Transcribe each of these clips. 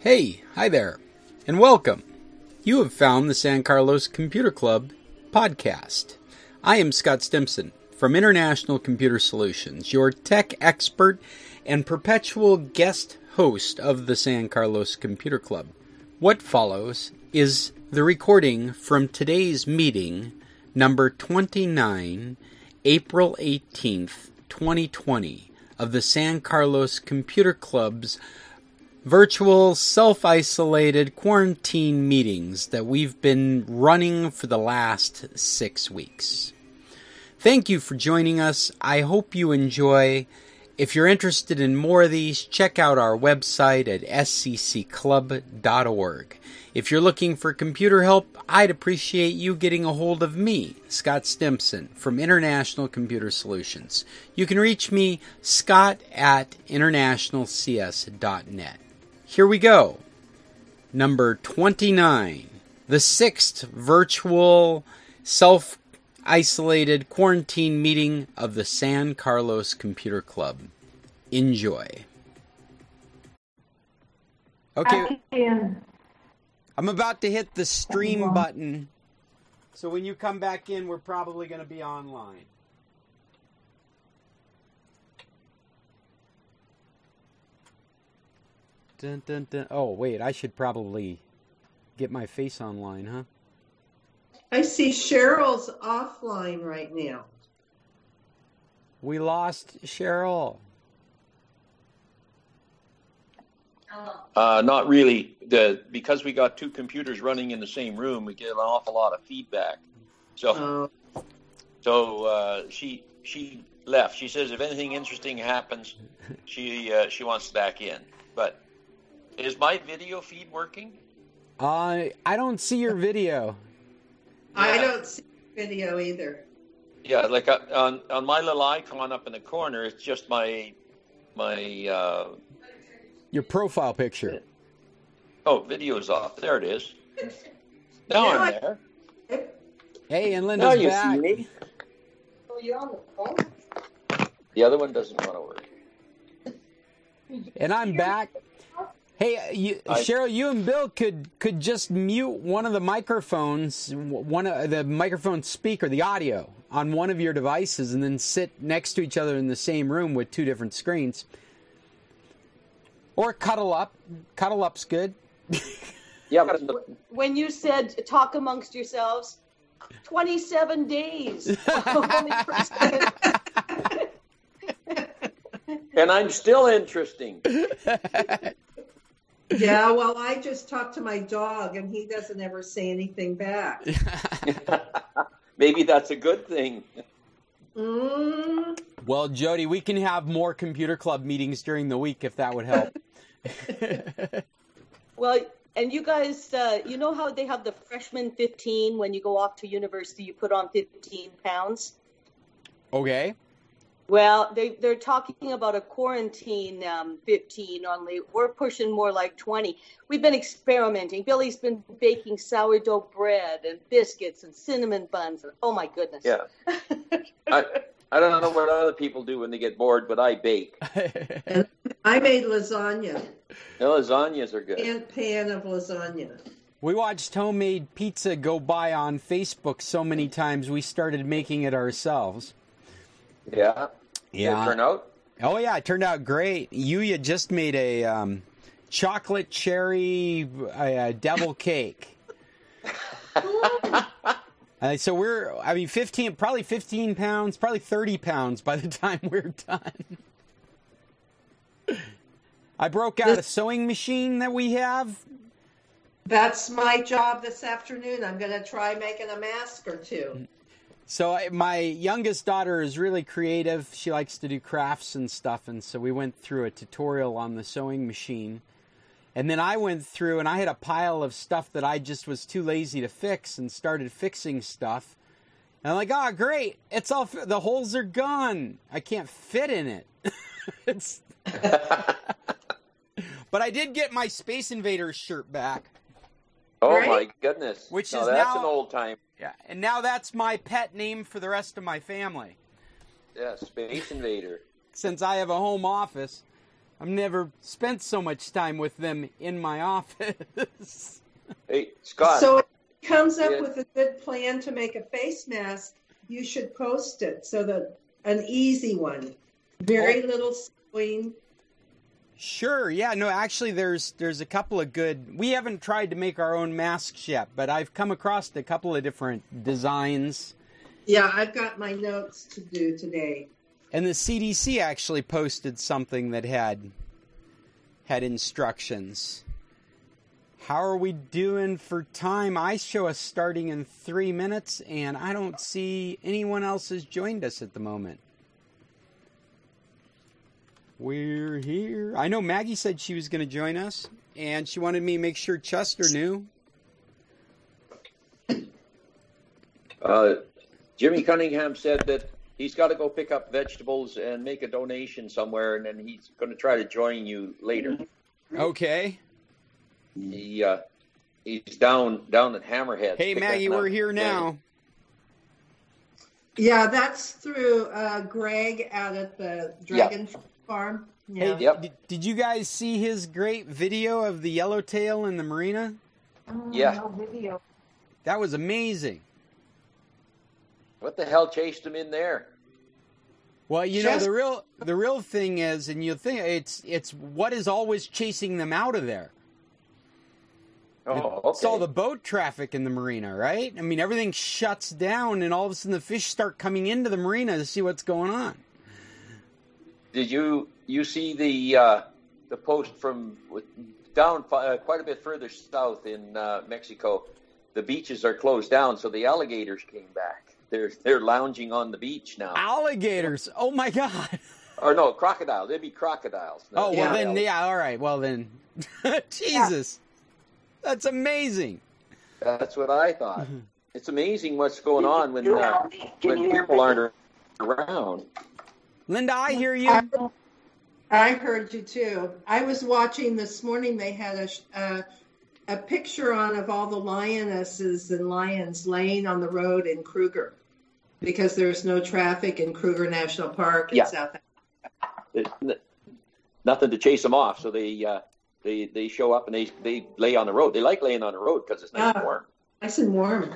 Hey, hi there, and welcome. You have found the San Carlos Computer Club podcast. I am Scott Stimson from International Computer Solutions, your tech expert and perpetual guest host of the San Carlos Computer Club. What follows is the recording from today's meeting, number 29, April 18th, 2020, of the San Carlos Computer Club's virtual, self-isolated quarantine meetings that we've been running for the last 6 weeks. Thank you for joining us. I hope you enjoy. If you're interested in more of these, check out our website at scclub.org. If you're looking for computer help, I'd appreciate you getting a hold of me, Scott Stimson, from International Computer Solutions. You can reach me, scott@internationalcs.net. Here we go. Number 29, the 6th virtual self-isolated quarantine meeting of the San Carlos Computer Club. Enjoy. Okay. I'm about to hit the stream button. So when you come back in, we're probably going to be online. Dun, dun, dun. Oh, wait, I should probably get my face online, huh? I see Cheryl's offline right now. We lost Cheryl. Not really. Because we got two computers running in the same room, we get an awful lot of feedback. So she left. She says if anything interesting happens, she wants back in. But is my video feed working? I don't see your video. I don't see video either. Yeah, like on my little icon up in the corner, it's just my your profile picture. Oh, video's off. There it is. Now I'm there. Hey, and Linda's now you back. See me. Oh, you're on the phone? The other one doesn't want to work. And I'm back. Hey, Cheryl, you and Bill could just mute one of the microphones, one of the microphone speaker, the audio, on one of your devices, and then sit next to each other in the same room with two different screens. Or cuddle up. Cuddle up's good. Yeah. When you said talk amongst yourselves, 27 days. Only And I'm still interesting. Yeah, well, I just talked to my dog, and he doesn't ever say anything back. Maybe that's a good thing. Well, Jody, we can have more computer club meetings during the week if that would help. Well, and you guys, you know how they have the freshman 15 when you go off to university, you put on 15 pounds? Okay. Well, they're talking about a quarantine 15 only. We're pushing more like 20. We've been experimenting. Billy's been baking sourdough bread and biscuits and cinnamon buns. And, oh, my goodness. Yeah. I don't know what other people do when they get bored, but I bake. And I made lasagna. The lasagnas are good. Pan of lasagna. We watched Homemade Pizza go by on Facebook so many times we started making it ourselves. Yeah. Yeah. Did it turn out? Oh, yeah, it turned out great. Yuya just made a chocolate cherry devil cake. So we're, probably 15 pounds, probably 30 pounds by the time we're done. I broke out a sewing machine that we have. That's my job this afternoon. I'm going to try making a mask or two. So my youngest daughter is really creative. She likes to do crafts and stuff, and so we went through a tutorial on the sewing machine. And then I went through, and I had a pile of stuff that I just was too lazy to fix and started fixing stuff. And I'm like, oh, great. It's all, the holes are gone. I can't fit in it. But I did get my Space Invaders shirt back. Oh, Right? my goodness. Which now is that's now an old time. Yeah, and now that's my pet name for the rest of my family. Yeah, Space Invader. Since I have a home office, I've never spent so much time with them in my office. Hey, Scott. So if he comes up Yeah. with a good plan to make a face mask, you should post it so that an easy one. Very little sewing. Sure, yeah, no, actually there's a couple of good, we haven't tried to make our own masks yet, but I've come across a couple of different designs. Yeah, I've got my notes to do today. And the CDC actually posted something that had instructions. How are we doing for time? I show us starting in 3 minutes, and I don't see anyone else has joined us at the moment. We're here. I know Maggie said she was going to join us, and she wanted me to make sure Chester knew. Jimmy Cunningham said that he's got to go pick up vegetables and make a donation somewhere, and then he's going to try to join you later. Okay. He's down at Hammerhead. Hey, Maggie, we're here now. Yeah, that's through Greg out at the Dragon Farm. Yeah. Hey, Yep. did you guys see his great video of the yellowtail in the marina? Yeah. No video. That was amazing. What the hell chased him in there? Well, you know, the real thing is, and you think it's what is always chasing them out of there. Oh, okay. It's all the boat traffic in the marina, right? I mean, everything shuts down, and all of a sudden the fish start coming into the marina to see what's going on. Did you see the post from down quite a bit further south in Mexico? The beaches are closed down, so the alligators came back. They're lounging on the beach now. Alligators! Oh my God! Or no, crocodiles. They'd be crocodiles. Oh well, Yeah. then yeah, all right. Well then, Jesus, that's amazing. That's what I thought. It's amazing what's going on when people aren't around. Linda, I hear you. I heard you too. I was watching this morning. They had a picture on of all the lionesses and lions laying on the road in Kruger because there's no traffic in Kruger National Park in Yeah. South Africa. Nothing to chase them off, so they show up and they lay on the road. They like laying on the road because it's nice and warm. Nice and warm.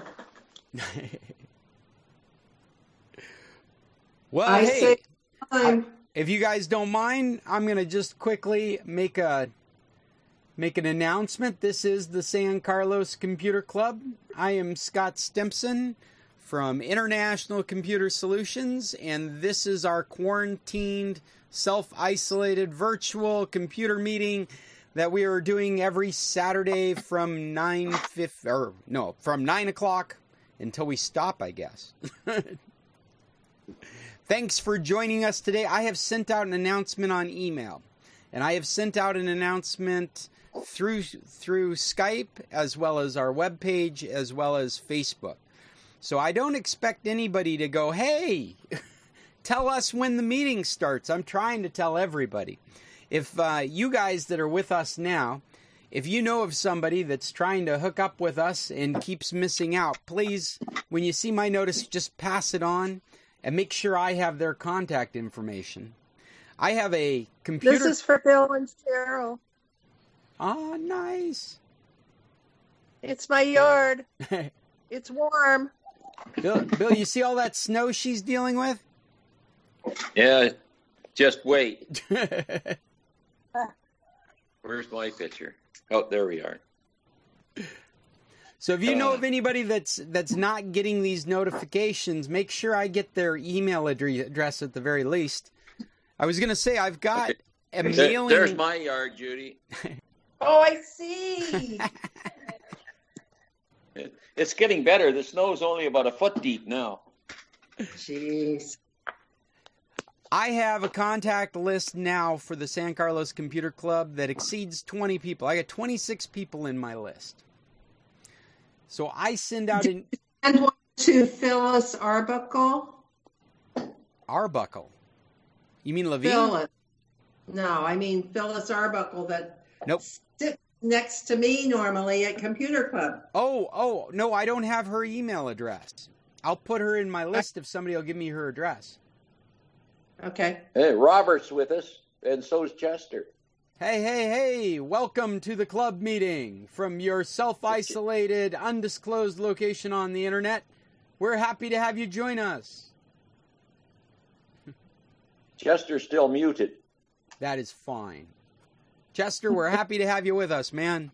Well, I hey, say time. if you guys don't mind, I'm going to just quickly make an announcement. This is the San Carlos Computer Club. I am Scott Stimpson from International Computer Solutions, and this is our quarantined, self-isolated virtual computer meeting that we are doing every Saturday from 9 o'clock until we stop, I guess. Thanks for joining us today. I have sent out an announcement on email, and I have sent out an announcement through Skype, as well as our webpage, as well as Facebook. So I don't expect anybody to go, hey, tell us when the meeting starts. I'm trying to tell everybody. If you guys that are with us now, if you know of somebody that's trying to hook up with us and keeps missing out, please, when you see my notice, just pass it on and make sure I have their contact information. I have a computer... This is for Bill and Cheryl. Ah, nice. It's my yard. It's warm. Bill, you see all that snow she's dealing with? Yeah, just wait. Where's my picture? Oh, there we are. So if you know of anybody that's not getting these notifications, make sure I get their email address at the very least. I was going to say I've got a mailing... There's my yard, Judy. Oh, I see. It's getting better. The snow's only about a foot deep now. Jeez. I have a contact list now for the San Carlos Computer Club that exceeds 20 people. I got 26 people in my list. So I send out an... And one to Phyllis Arbuckle. Arbuckle? You mean Levine? Phyllis. No, I mean Phyllis Arbuckle that Nope. sits next to me normally at Computer Club. Oh, no, I don't have her email address. I'll put her in my list if somebody will give me her address. Okay. Hey, Robert's with us, and so's Chester. Hey, hey, hey! Welcome to the club meeting from your self-isolated, undisclosed location on the internet. We're happy to have you join us. Chester's still muted. That is fine. Chester, we're happy to have you with us, man.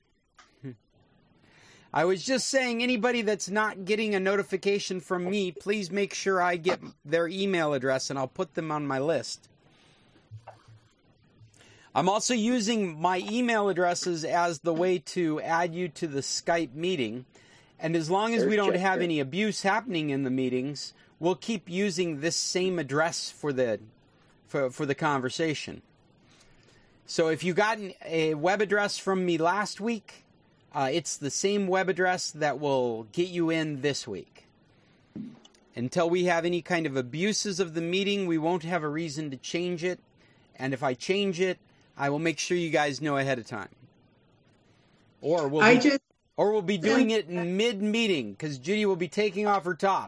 I was just saying, anybody that's not getting a notification from me, please make sure I get their email address and I'll put them on my list. I'm also using my email addresses as the way to add you to the Skype meeting. And as long as we don't have any abuse happening in the meetings, we'll keep using this same address for the conversation. So if you got a web address from me last week, it's the same web address that will get you in this week. Until we have any kind of abuses of the meeting, we won't have a reason to change it. And if I change it, I will make sure you guys know ahead of time. Or we'll be doing it in mid-meeting because Judy will be taking off her top.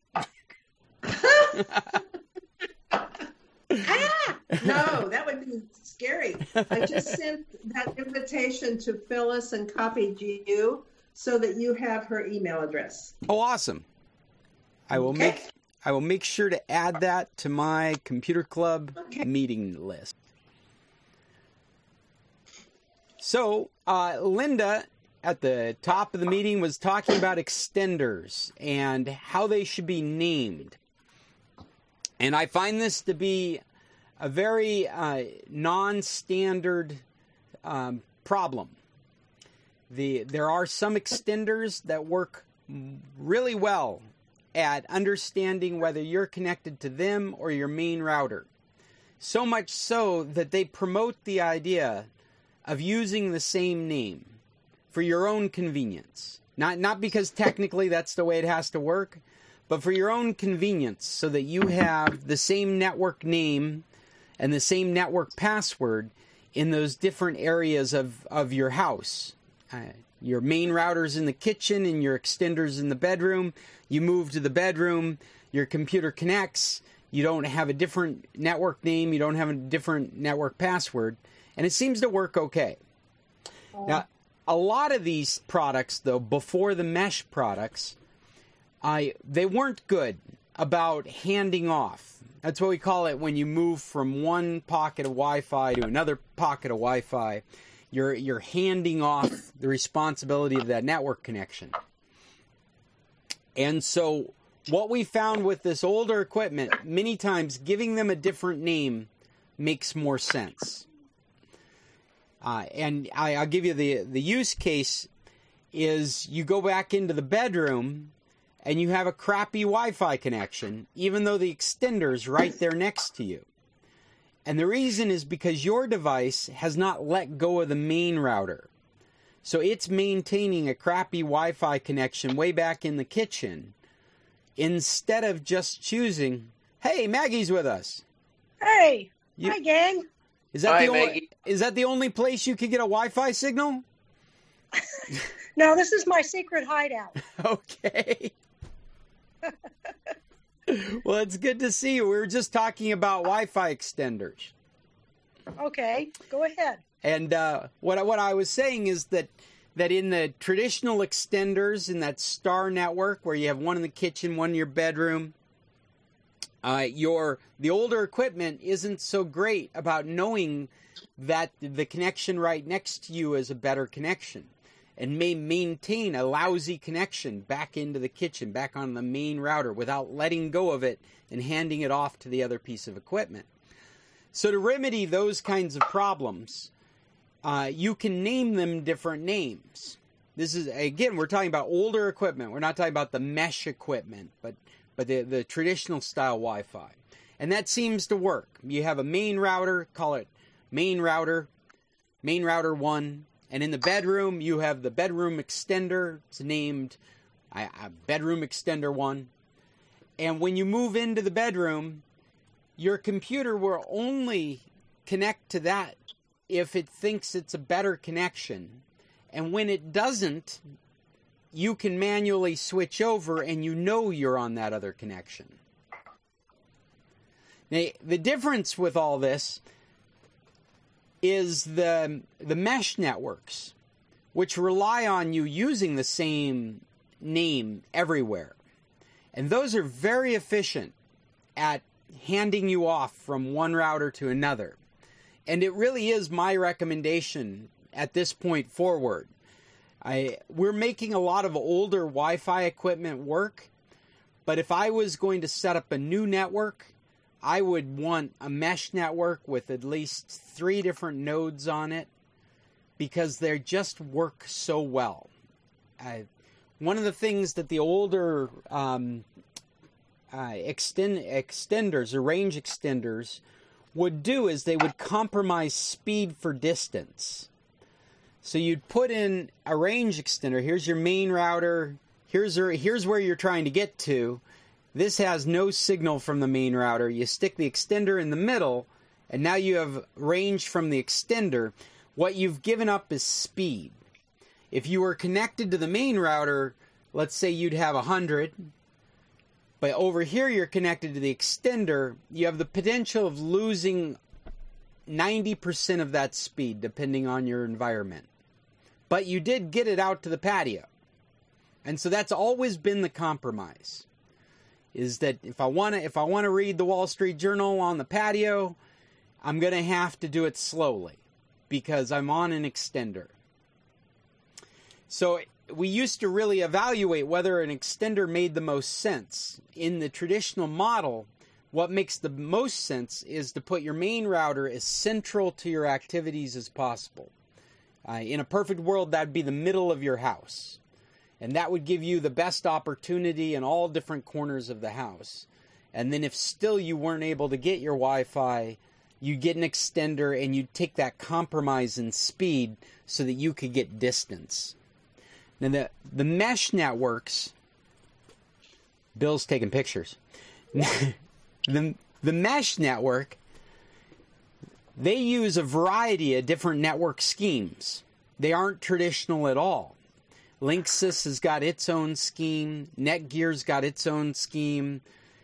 No, that would be scary. I just sent that invitation to Phyllis and copied you so that you have her email address. Oh, awesome. I will make sure to add that to my computer club meeting list. So, Linda, at the top of the meeting, was talking about extenders and how they should be named. And I find this to be a very non-standard problem. There are some extenders that work really well at understanding whether you're connected to them or your main router. So much so that they promote the idea of using the same name for your own convenience. Not because technically that's the way it has to work, but for your own convenience so that you have the same network name and the same network password in those different areas of your house. Your main router's in the kitchen and your extender's in the bedroom. You move to the bedroom, your computer connects, you don't have a different network name, you don't have a different network password, and it seems to work okay. Now, a lot of these products, though, before the mesh products, they weren't good about handing off. That's what we call it when you move from one pocket of Wi-Fi to another pocket of Wi-Fi. You're handing off the responsibility of that network connection. And so what we found with this older equipment, many times giving them a different name makes more sense. And I'll give you the use case is you go back into the bedroom and you have a crappy Wi-Fi connection, even though the extender's right there next to you. And the reason is because your device has not let go of the main router. So it's maintaining a crappy Wi-Fi connection way back in the kitchen instead of just choosing, hey, Maggie's with us. Hey, hi, gang. Is that the only place you could get a Wi-Fi signal? No, this is my secret hideout. Okay. Well, it's good to see you. We were just talking about Wi-Fi extenders. Okay, go ahead. And what I was saying is that in the traditional extenders in that star network where you have one in the kitchen, one in your bedroom, the older equipment isn't so great about knowing that the connection right next to you is a better connection and may maintain a lousy connection back into the kitchen, back on the main router without letting go of it and handing it off to the other piece of equipment. So to remedy those kinds of problems, you can name them different names. This is, again, we're talking about older equipment. We're not talking about the mesh equipment, but the traditional style Wi-Fi. And that seems to work. You have a main router, call it main router 1. And in the bedroom, you have the bedroom extender. It's named bedroom extender 1. And when you move into the bedroom, your computer will only connect to that if it thinks it's a better connection. And when it doesn't, you can manually switch over and you know you're on that other connection. Now, the difference with all this, is the mesh networks, which rely on you using the same name everywhere. And those are very efficient at handing you off from one router to another. And it really is my recommendation at this point forward. We're making a lot of older Wi-Fi equipment work, but if I was going to set up a new network, I would want a mesh network with at least 3 different nodes on it, because they just work so well. One of the things that the older extenders or range extenders would do is they would compromise speed for distance. So you'd put in a range extender. Here's your main router. Here's where you're trying to get to. This has no signal from the main router. You stick the extender in the middle, and now you have range from the extender. What you've given up is speed. If you were connected to the main router, let's say you'd have 100, but over here you're connected to the extender, you have the potential of losing 90% of that speed, depending on your environment. But you did get it out to the patio. And so that's always been the compromise, is that if I want to read the Wall Street Journal on the patio, I'm going to have to do it slowly because I'm on an extender. So we used to really evaluate whether an extender made the most sense. In the traditional model, what makes the most sense is to put your main router as central to your activities as possible. In a perfect world, that'd be the middle of your house. And that would give you the best opportunity in all different corners of the house. And then if still you weren't able to get your Wi-Fi, you'd get an extender and you'd take that compromise in speed so that you could get distance. Now the mesh networks, Bill's taking pictures. the mesh network, they use a variety of different network schemes. They aren't traditional at all. Linksys has got its own scheme. Netgear's got its own scheme.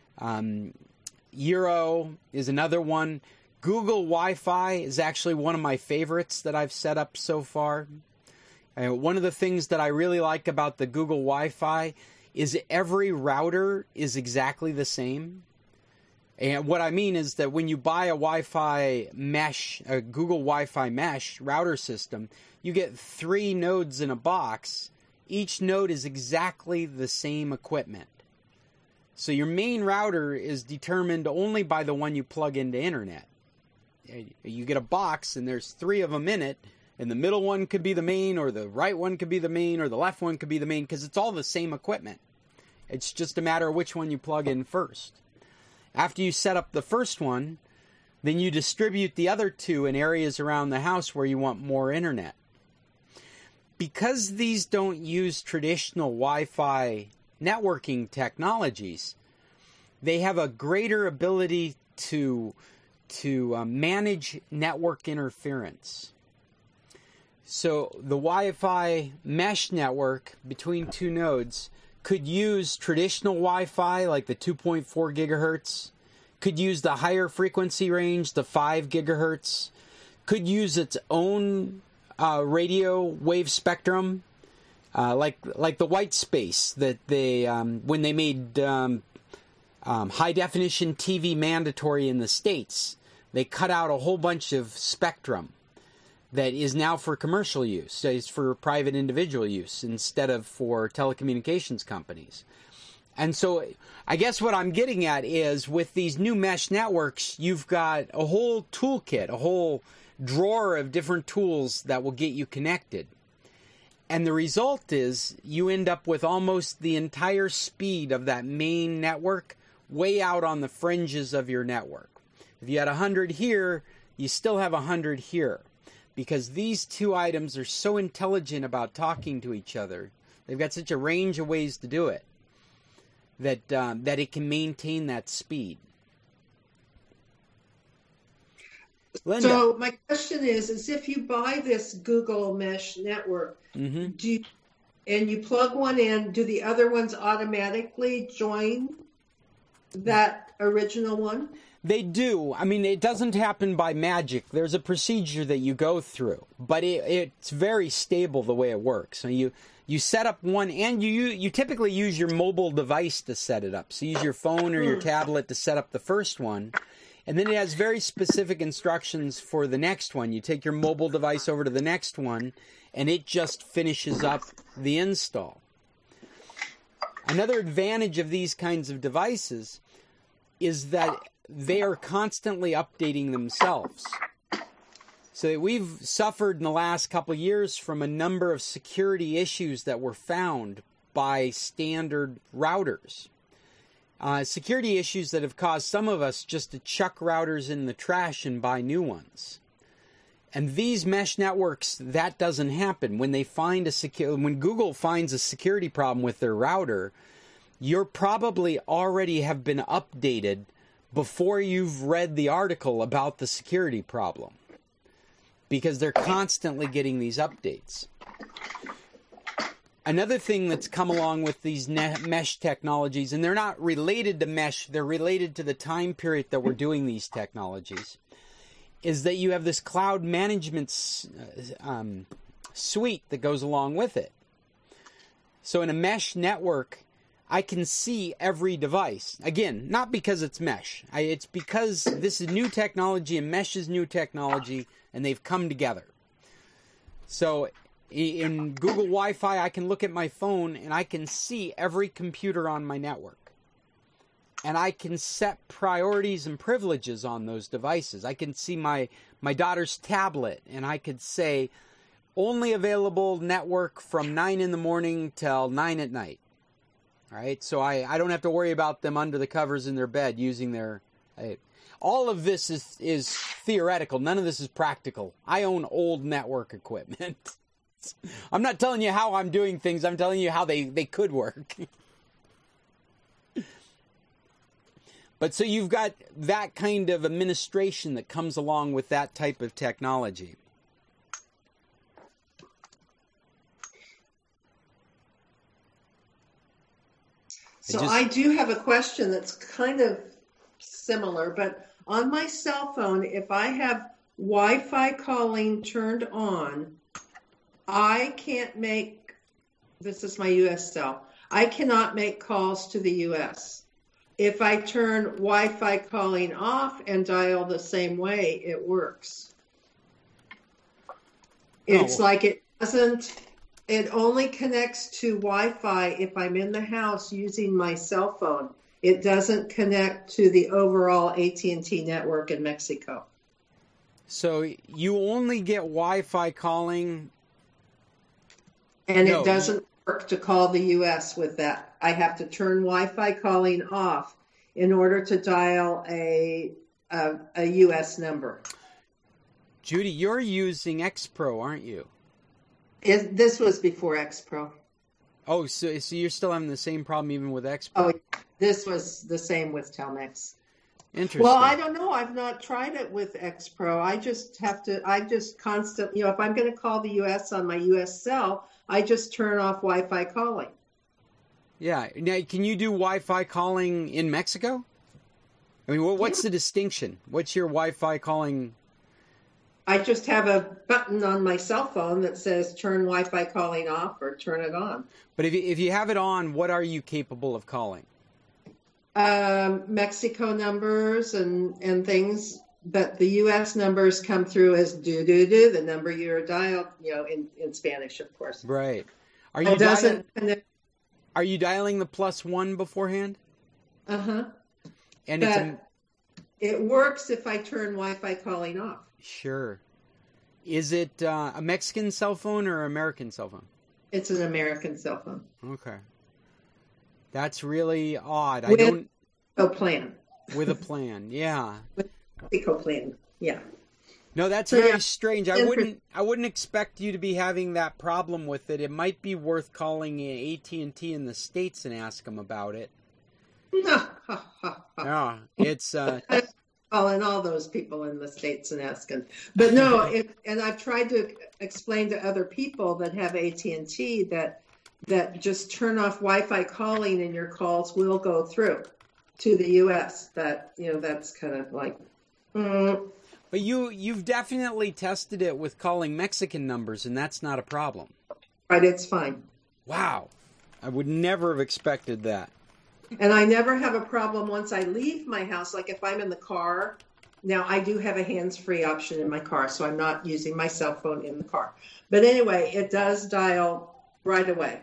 Eero is another one. Google Wi-Fi is actually one of my favorites that I've set up so far. One of the things that I really like about the Google Wi-Fi is every router is exactly the same. And what I mean is that when you buy a Wi-Fi mesh, a Google Wi-Fi mesh router system, you get 3 nodes in a box. Each node is exactly the same equipment. So your main router is determined only by the one you plug into internet. You get a box and there's 3 of them in it, and the middle one could be the main, or the right one could be the main, or the left one could be the main, because it's all the same equipment. It's just a matter of which one you plug in first. After you set up the first one, then you distribute the other 2 in areas around the house where you want more internet. Because these don't use traditional Wi-Fi networking technologies, they have a greater ability to manage network interference. So the Wi-Fi mesh network between 2 nodes could use traditional Wi-Fi like the 2.4 gigahertz, could use the higher frequency range, the 5 gigahertz, could use its own radio wave spectrum, like the white space that they when they made high definition TV mandatory in the States, they cut out a whole bunch of spectrum that is now for commercial use. It's for private individual use instead of for telecommunications companies. And so I guess what I'm getting at is with these new mesh networks, you've got a whole toolkit, a whole drawer of different tools that will get you connected. And the result is you end up with almost the entire speed of that main network way out on the fringes of your network. If you had 100 here, you still have 100 here, because these 2 items are so intelligent about talking to each other. They've got such a range of ways to do it that it can maintain that speed. Linda. So my question is if you buy this Google Mesh network, and you plug one in, do the other ones automatically join that original one? They do. I mean, it doesn't happen by magic. There's a procedure that you go through, but it's very stable the way it works. So you set up one, and you typically use your mobile device to set it up. So you use your phone or your tablet to set up the first one, and then it has very specific instructions for the next one. You take your mobile device over to the next one, and it just finishes up the install. Another advantage of these kinds of devices is that they are constantly updating themselves. So we've suffered in the last couple of years from a number of security issues that were found by standard routers. Security issues that have caused some of us just to chuck routers in the trash and buy new ones. And these mesh networks, that doesn't happen. When they find when Google finds a security problem with their router, you're probably already have been updated before you've read the article about the security problem, because they're constantly getting these updates. Another thing that's come along with these mesh technologies, and they're not related to mesh, they're related to the time period that we're doing these technologies, is that you have this cloud management suite that goes along with it. So in a mesh network, I can see every device. Again, not because it's mesh. It's because this is new technology and mesh is new technology, and they've come together. So in Google Wi-Fi, I can look at my phone and I can see every computer on my network. And I can set priorities and privileges on those devices. I can see my daughter's tablet, and I could say, only available network from 9 in the morning till 9 at night. All right, so I don't have to worry about them under the covers in their bed using their... all of this is theoretical. None of this is practical. I own old network equipment. I'm not telling you how I'm doing things. I'm telling you how they could work. But so you've got that kind of administration that comes along with that type of technology. So I do have a question that's kind of similar, but on my cell phone, if I have Wi-Fi calling turned on, I can't make, this is my US cell, I cannot make calls to the US. If I turn Wi-Fi calling off and dial the same way, it works. It's like it doesn't... It only connects to Wi-Fi if I'm in the house using my cell phone. It doesn't connect to the overall AT&T network in Mexico. So you only get Wi-Fi calling? And it doesn't work to call the U.S. with that. I have to turn Wi-Fi calling off in order to dial a U.S. number. Judy, you're using X-Pro, aren't you? This was before X-Pro. Oh, so you're still having the same problem even with X-Pro? Oh, this was the same with Telmex. Interesting. Well, I don't know. I've not tried it with X-Pro. I just constantly, if I'm going to call the U.S. on my U.S. cell, I just turn off Wi-Fi calling. Yeah. Now, can you do Wi-Fi calling in Mexico? I mean, what's the distinction? What's your Wi-Fi calling? I just have a button on my cell phone that says turn Wi-Fi calling off or turn it on. But if you have it on, what are you capable of calling? Mexico numbers and things, but the U.S. numbers come through as do, the number you're dialed, in Spanish, of course. Right. Are you dialing the +1 beforehand? Uh-huh. And it works if I turn Wi-Fi calling off. Sure. Is it a Mexican cell phone or American cell phone? It's an American cell phone. Okay. That's really odd. With a plan. With a plan, yeah. With a plan, yeah. No, that's very strange. I wouldn't expect you to be having that problem with it. It might be worth calling AT&T in the States and ask them about it. Yeah, it's... calling all those people in the States and asking. But no, and I've tried to explain to other people that have AT&T that just turn off Wi-Fi calling and your calls will go through. to the U.S. That, that's kind of like. But you've definitely tested it with calling Mexican numbers, and that's not a problem. Right, it's fine. Wow. I would never have expected that. And I never have a problem once I leave my house. Like if I'm in the car, now I do have a hands-free option in my car, so I'm not using my cell phone in the car. But anyway, it does dial right away.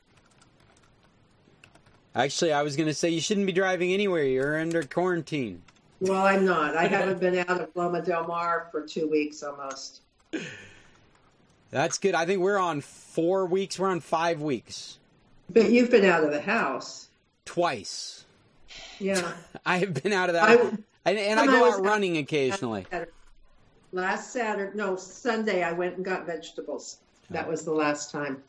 Actually, I was going to say you shouldn't be driving anywhere. You're under quarantine. Well, I'm not. I haven't been out of Loma Del Mar for 2 weeks almost. That's good. I think we're on 4 weeks. We're on 5 weeks. But you've been out of the house. Twice. Yeah. I have been out of that. And I go out running occasionally. Sunday I went and got vegetables. That was the last time.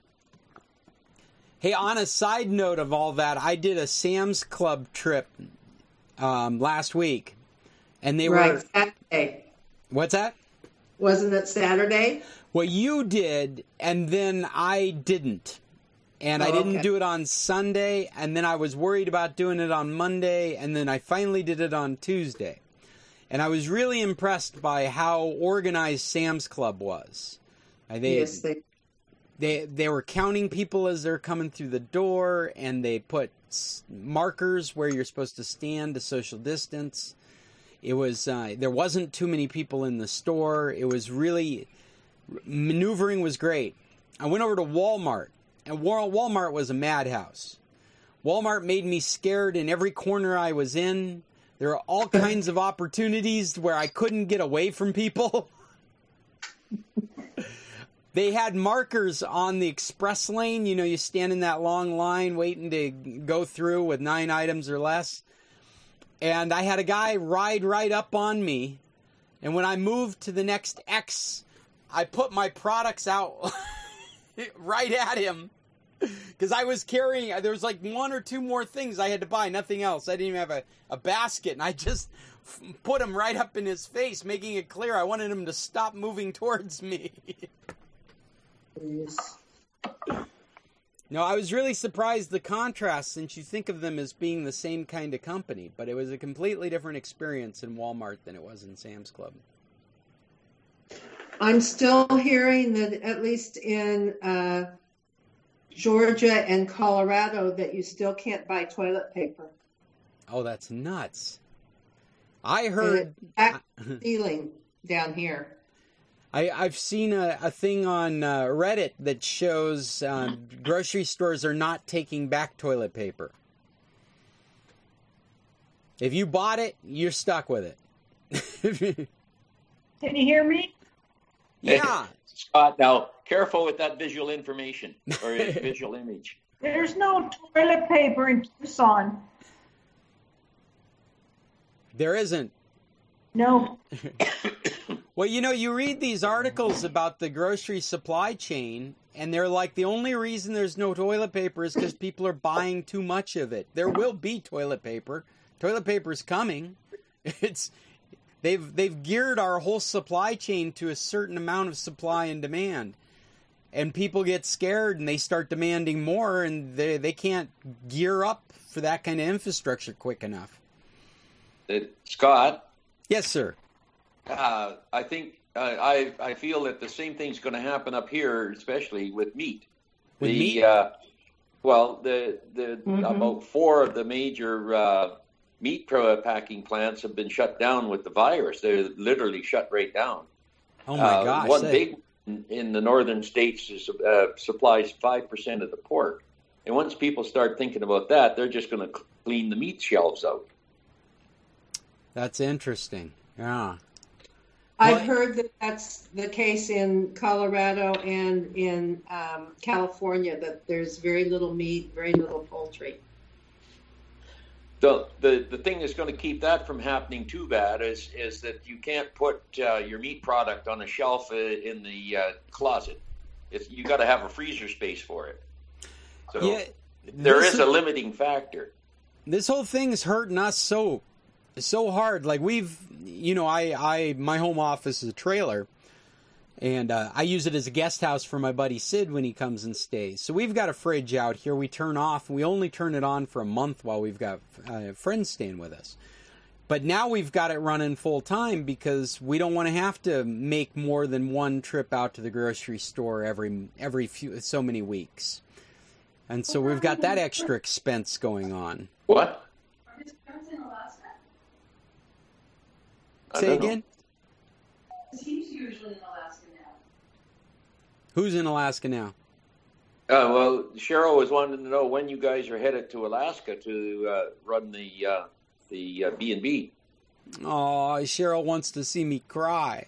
Hey, on a side note of all that, I did a Sam's Club trip last week. And they were... Saturday. What's that? Wasn't it Saturday? Well, you did, and then I didn't. And I didn't do it on Sunday, and then I was worried about doing it on Monday, and then I finally did it on Tuesday. And I was really impressed by how organized Sam's Club was. Yes, they were counting people as they're coming through the door, and they put markers where you're supposed to stand to social distance. It was there wasn't too many people in the store. It was really... Maneuvering was great. I went over to Walmart. And Walmart was a madhouse. Walmart made me scared in every corner I was in. There are all kinds of opportunities where I couldn't get away from people. They had markers on the express lane. You stand in that long line waiting to go through with 9 items or less. And I had a guy ride right up on me. And when I moved to the next X, I put my products out right at him, because I was carrying, there was like 1 or 2 more things I had to buy, nothing else. I didn't even have a basket, and I just put him right up in his face, making it clear I wanted him to stop moving towards me. Yes. No, I was really surprised the contrast, since you think of them as being the same kind of company, but it was a completely different experience in Walmart than it was in Sam's Club. I'm still hearing that at least in Georgia and Colorado that you still can't buy toilet paper. Oh, that's nuts. I heard... Stealing down here. I've seen a thing on Reddit that shows grocery stores are not taking back toilet paper. If you bought it, you're stuck with it. Can you hear me? Yeah. Scott, now, careful with that visual information or visual image. There's no toilet paper in Tucson. There isn't. No. Well, you read these articles about the grocery supply chain, and they're like, the only reason there's no toilet paper is because people are buying too much of it. There will be toilet paper. Toilet paper's coming. They've geared our whole supply chain to a certain amount of supply and demand. And people get scared and they start demanding more, and they can't gear up for that kind of infrastructure quick enough. Scott? Yes, sir. I think I feel that the same thing's going to happen up here, especially with meat. With meat? About 4 of the major meat packing plants have been shut down with the virus. They're literally shut right down. Oh my gosh! One big one in the northern states supplies 5% of the pork, and once people start thinking about that, they're just going to clean the meat shelves out. That's interesting. Yeah. I've heard that that's the case in Colorado and in California, that there's very little meat, very little poultry. The thing that's going to keep that from happening too bad is that you can't put your meat product on a shelf in the closet. You got to have a freezer space for it. So yeah, there is a limiting factor. This whole thing is hurting us so hard. Like my home office is a trailer, And I use it as a guest house for my buddy Sid when he comes and stays. So we've got a fridge out here. We turn off. We only turn it on for a month while we've got friends staying with us. But now we've got it running full time because we don't want to have to make more than one trip out to the grocery store every so many weeks. And so we've got that extra expense going on. What? Are his friends in Alaska? Say again? He's usually in Alaska now. Who's in Alaska now? Well, Cheryl was wanting to know when you guys are headed to Alaska to run the B&B. Oh, Cheryl wants to see me cry.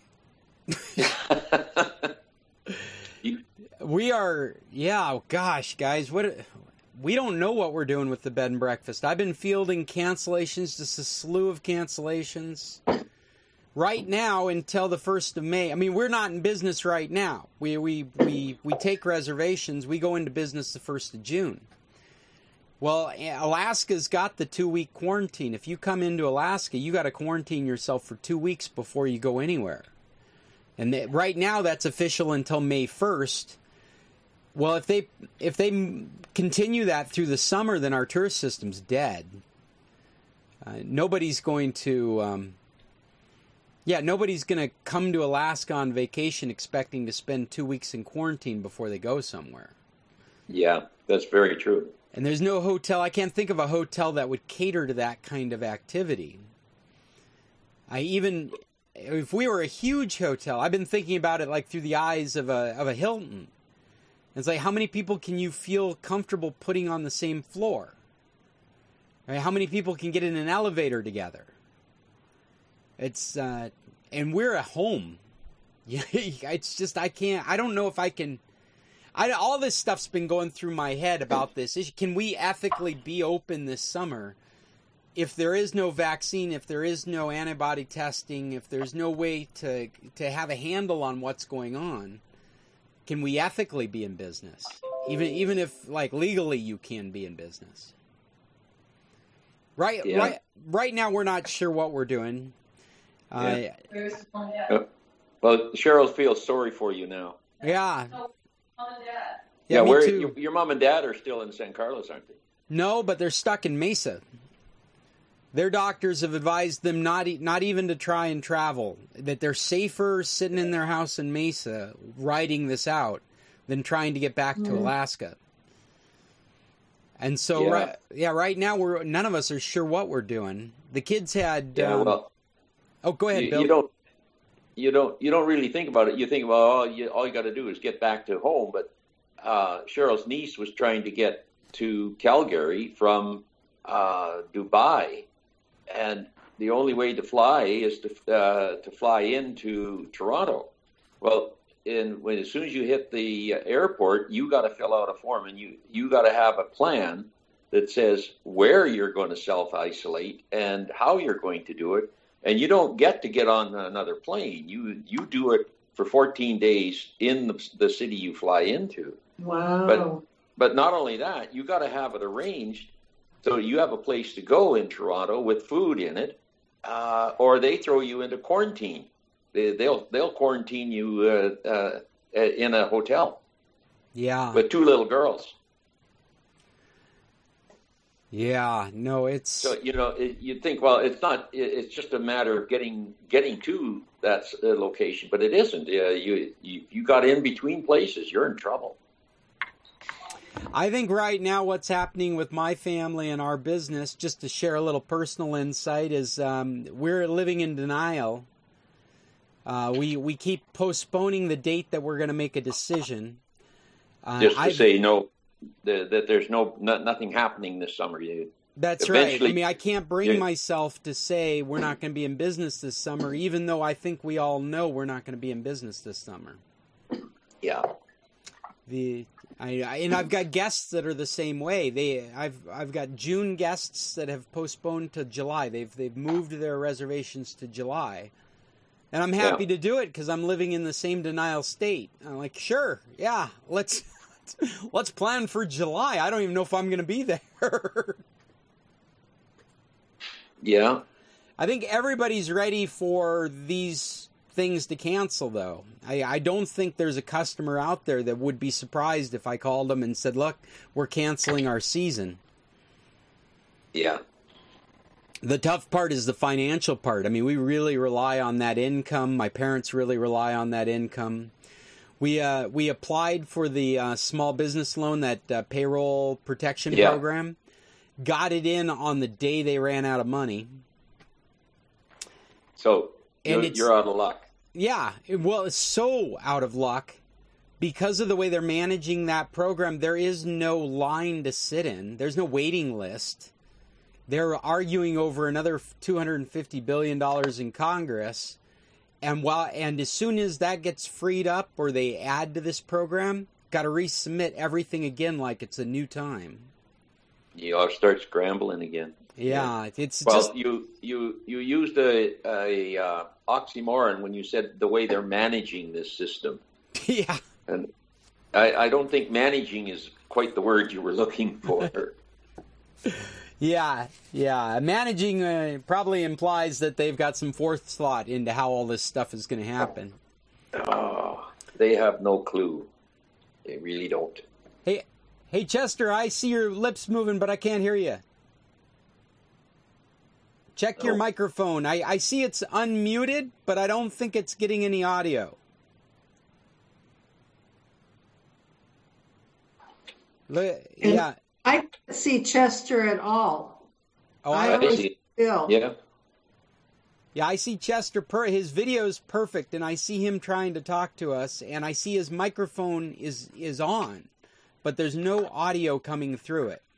We are, yeah, gosh, guys, we don't know what we're doing with the bed and breakfast. I've been fielding cancellations, just a slew of cancellations. Right now, until the 1st of May, I mean, we're not in business right now. We take reservations. We go into business the 1st of June. Well, Alaska's got the 2-week quarantine. If you come into Alaska, you got to quarantine yourself for 2 weeks before you go anywhere. And right now, that's official until May 1st. Well, if they continue that through the summer, then our tourist system's dead. Nobody's going to. Nobody's going to come to Alaska on vacation expecting to spend 2 weeks in quarantine before they go somewhere. Yeah, that's very true. And there's no hotel. I can't think of a hotel that would cater to that kind of activity. If we were a huge hotel, I've been thinking about it like through the eyes of a Hilton. It's like, how many people can you feel comfortable putting on the same floor? Right? How many people can get in an elevator together? It's and we're at home. Yeah, it's just I don't know if I can. All this stuff's been going through my head about this. Can we ethically be open this summer if there is no vaccine, if there is no antibody testing, if there's no way to have a handle on what's going on? Can we ethically be in business, even if like legally you can be in business? Right, yeah. Right now we're not sure what we're doing. Yeah. Well, Cheryl feels sorry for you now. Yeah. Mom and Dad. Yeah, me too. Your mom and dad are still in San Carlos, aren't they? No, but they're stuck in Mesa. Their doctors have advised them not even to try and travel, that they're safer sitting in their house in Mesa riding this out than trying to get back to Alaska. And so, right now, none of us are sure what we're doing. The kids had... oh, go ahead, Bill. You don't really think about it. You think about, all you got to do is get back to home. But Cheryl's niece was trying to get to Calgary from Dubai. And the only way to fly is to fly into Toronto. Well, as soon as you hit the airport, you got to fill out a form, and you got to have a plan that says where you're going to self-isolate and how you're going to do it. And you don't get to get on another plane. You do it for 14 days in the city you fly into. Wow. But not only that, you got to have it arranged so you have a place to go in Toronto with food in it, or they throw you into quarantine. They'll quarantine you in a hotel. Yeah. With 2 little girls. Yeah. No, it's. So you'd think, well, it's not. It's just a matter of getting to that location, but it isn't. You got in between places, you're in trouble. I think right now what's happening with my family and our business, just to share a little personal insight, is we're living in denial. We keep postponing the date that we're going to make a decision. Just to say no, that there's nothing happening this summer. That's right. I mean, I can't bring myself to say we're not going to be in business this summer, even though I think we all know we're not going to be in business this summer. Yeah. And I've got guests that are the same way. I've got June guests that have postponed to July. They've moved their reservations to July, and I'm happy to do it because I'm living in the same denial state. I'm like, sure, yeah, let's plan for July. I don't even know if I'm going to be there. Yeah, I think everybody's ready for these things to cancel, though. I don't think there's a customer out there that would be surprised if I called them and said, look, we're canceling our season. Yeah. The tough part is the financial part. I mean, we really rely on that income. My parents really rely on that income. We applied for the small business loan, that payroll protection program. Got it in on the day they ran out of money. So you're out of luck. Yeah. Well, it's so out of luck. Because of the way they're managing that program, there is no line to sit in. There's no waiting list. They're arguing over another $250 billion in Congress. And as soon as that gets freed up or they add to this program, got to resubmit everything again like it's a new time. You all start scrambling again. Yeah, it's just... Well, you used a oxymoron when you said the way they're managing this system. Yeah. And I don't think managing is quite the word you were looking for. Yeah. Managing probably implies that they've got some forethought into how all this stuff is going to happen. Oh, they have no clue. They really don't. Hey, Chester, I see your lips moving, but I can't hear you. Check your microphone. I see it's unmuted, but I don't think it's getting any audio. Yeah. I can't see Chester at all. Oh, I see Bill. Yeah. Yeah, I see Chester. His video is perfect, and I see him trying to talk to us, and I see his microphone is on, but there's no audio coming through it.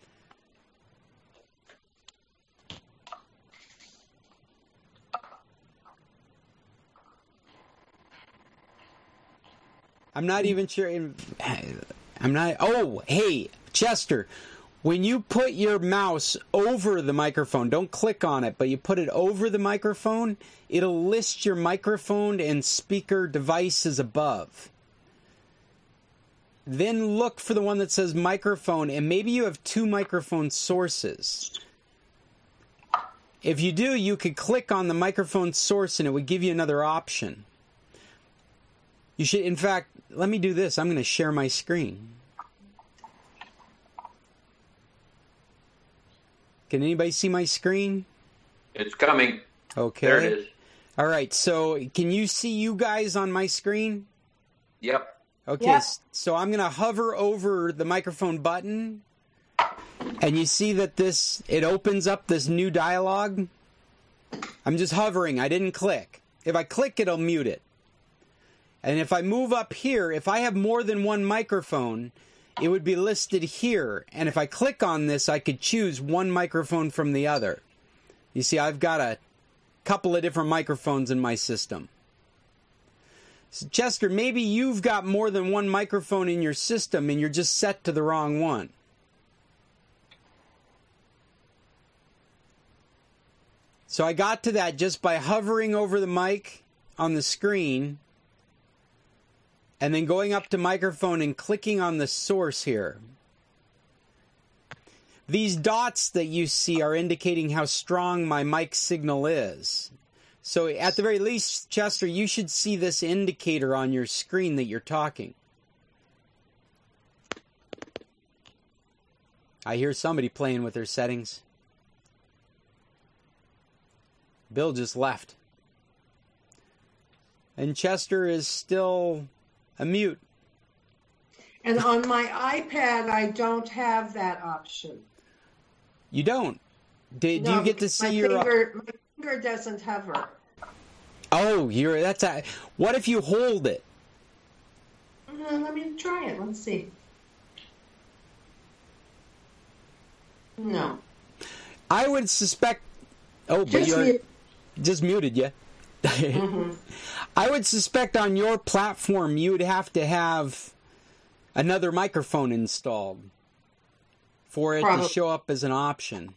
I'm not even sure. I'm not. Oh, hey, Chester, when you put your mouse over the microphone, don't click on it, but you put it over the microphone, it'll list your microphone and speaker devices above. Then look for the one that says microphone, and maybe you have two microphone sources. If you do, you could click on the microphone source and it would give you another option. You should, in fact, let me do this. I'm going to share my screen. Can anybody see my screen? It's coming. Okay. There it is. All right. So can you see you guys on my screen? Yep. Okay. Yep. So I'm going to hover over the microphone button. And you see that it opens up this new dialogue. I'm just hovering. I didn't click. If I click, it'll mute it. And if I move up here, if I have more than one microphone, it would be listed here. And if I click on this, I could choose one microphone from the other. You see, I've got a couple of different microphones in my system. So Chester, maybe you've got more than one microphone in your system and you're just set to the wrong one. So I got to that just by hovering over the mic on the screen and then going up to microphone and clicking on the source here. These dots that you see are indicating how strong my mic signal is. So at the very least, Chester, you should see this indicator on your screen that you're talking. I hear somebody playing with their settings. Bill just left. And Chester is still a mute. And on my iPad, I don't have that option. You don't? Do you get to see my finger doesn't hover. Oh, what if you hold it? Let me try it. Let's see. No. I would suspect... Oh, but you're... Just muted you. Mm-hmm. I would suspect on your platform you would have to have another microphone installed for it to show up as an option.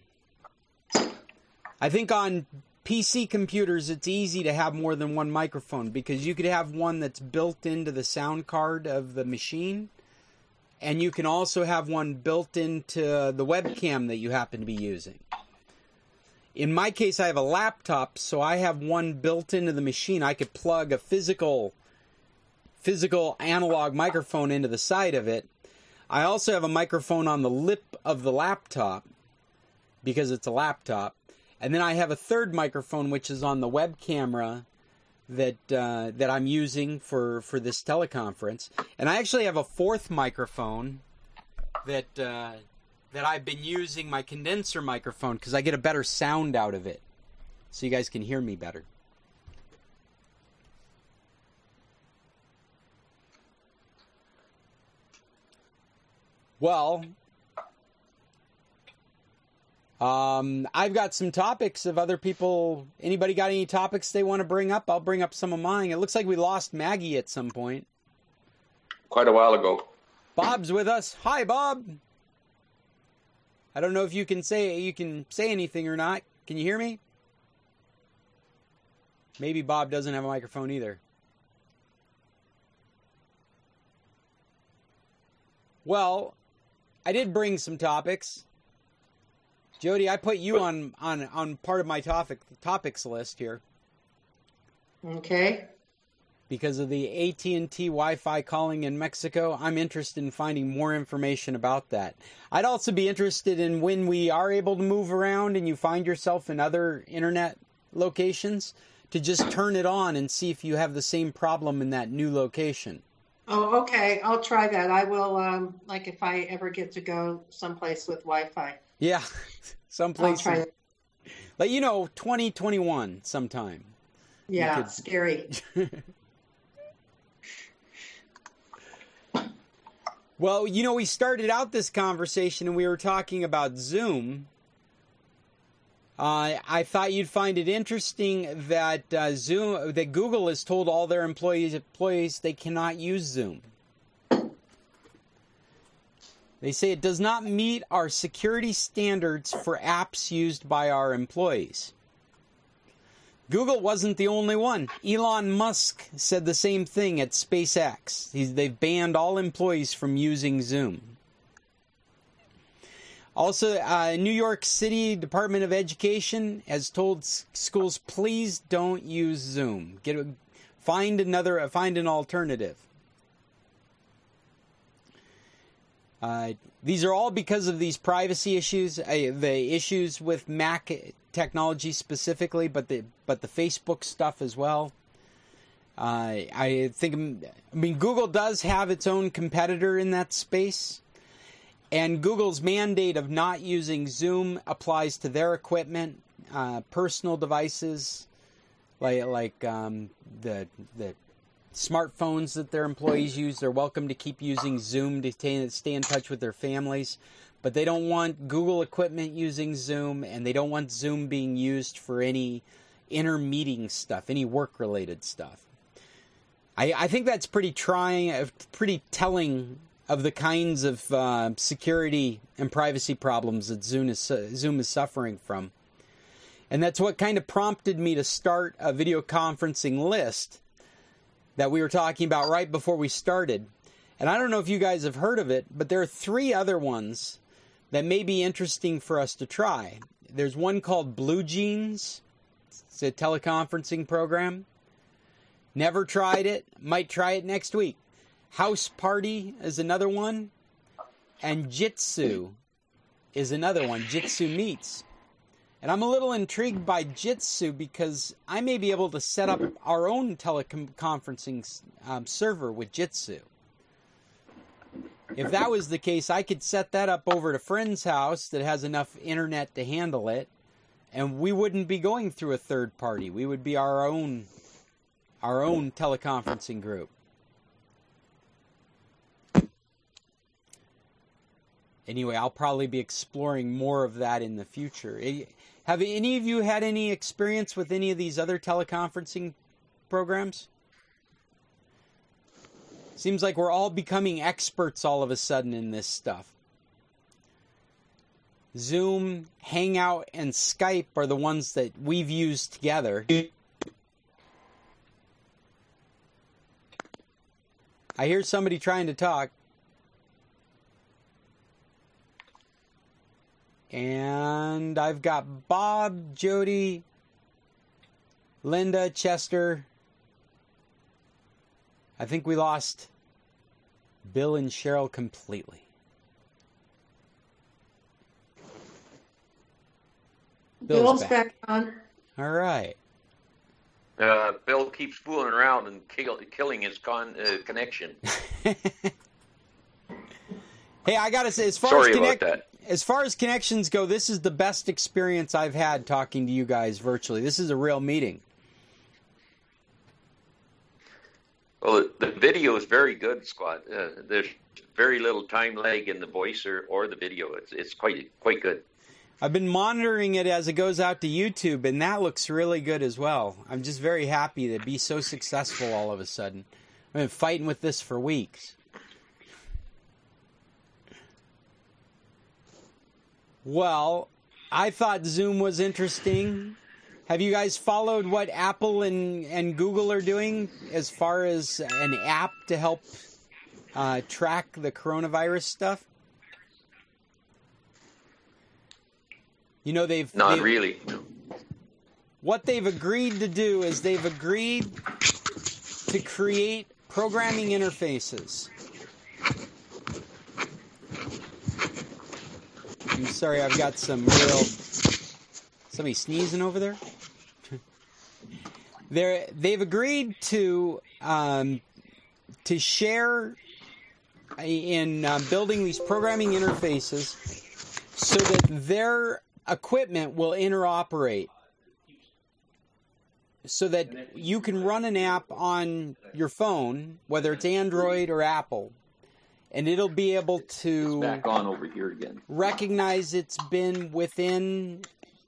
I think on PC computers it's easy to have more than one microphone because you could have one that's built into the sound card of the machine, and you can also have one built into the webcam that you happen to be using. In my case, I have a laptop, so I have one built into the machine. I could plug a physical analog microphone into the side of it. I also have a microphone on the lip of the laptop because it's a laptop. And then I have a third microphone, which is on the web camera that I'm using for this teleconference. And I actually have a fourth microphone that I've been using, my condenser microphone, because I get a better sound out of it, so you guys can hear me better. Well, I've got some topics. If other people, anybody got any topics they want to bring up, I'll bring up some of mine. It looks like we lost Maggie at some point. Quite a while ago. Bob's with us. Hi, Bob. I don't know if you can say anything or not. Can you hear me? Maybe Bob doesn't have a microphone either. Well, I did bring some topics. Jody, I put you on part of my topics list here. Okay. Because of the AT&T Wi-Fi calling in Mexico, I'm interested in finding more information about that. I'd also be interested in when we are able to move around and you find yourself in other internet locations, to just turn it on and see if you have the same problem in that new location. Oh, okay. I'll try that. I will, like if I ever get to go someplace with Wi-Fi. Yeah, someplace. I'll try it. Like, 2021 sometime. Yeah, it's scary. Well, we started out this conversation and we were talking about Zoom. I thought you'd find it interesting that that Google has told all their employees they cannot use Zoom. They say it does not meet our security standards for apps used by our employees. Google wasn't the only one. Elon Musk said the same thing at SpaceX. They've banned all employees from using Zoom. Also, New York City Department of Education has told schools, please don't use Zoom. Find an alternative. These are all because of these privacy issues, the issues with Mac technology specifically, but the Facebook stuff as well. Google does have its own competitor in that space, and Google's mandate of not using Zoom applies to their equipment, personal devices, like the smartphones that their employees use. They're welcome to keep using Zoom to stay in touch with their families, but they don't want Google equipment using Zoom, and they don't want Zoom being used for any inter-meeting stuff, any work-related stuff. I think that's pretty telling of the kinds of security and privacy problems that Zoom is suffering from. And that's what kind of prompted me to start a video conferencing list that we were talking about right before we started. And I don't know if you guys have heard of it, but there are 3 other ones that may be interesting for us to try. There's one called Blue Jeans. It's a teleconferencing program. Never tried it. Might try it next week. House Party is another one. And Jitsi is another one. Jitsi Meets. And I'm a little intrigued by Jitsi because I may be able to set up our own teleconferencing server with Jitsi. If that was the case, I could set that up over at a friend's house that has enough internet to handle it, and we wouldn't be going through a third party. We would be our own teleconferencing group. Anyway, I'll probably be exploring more of that in the future. Have any of you had any experience with any of these other teleconferencing programs? Seems like we're all becoming experts all of a sudden in this stuff. Zoom, Hangout, and Skype are the ones that we've used together. I hear somebody trying to talk. And I've got Bob, Jody, Linda, Chester. I think we lost Bill and Cheryl completely. Bill's back on. All right. Bill keeps fooling around and killing his connection. Hey, I gotta say, as far as connections go, this is the best experience I've had talking to you guys virtually. This is a real meeting. Well, the video is very good, Scott. There's very little time lag in the voice or the video. It's quite good. I've been monitoring it as it goes out to YouTube, and that looks really good as well. I'm just very happy to be so successful all of a sudden. I've been fighting with this for weeks. Well, I thought Zoom was interesting. Have you guys followed what Apple and Google are doing as far as an app to help track the coronavirus stuff? You know, Not really. What they've agreed to do is they've agreed to create programming interfaces. I'm sorry, I've got somebody sneezing over there. They've agreed to share in building these programming interfaces so that their equipment will interoperate, so that you can run an app on your phone, whether it's Android or Apple, and it'll be able to It's back on over here again. recognize it's been within.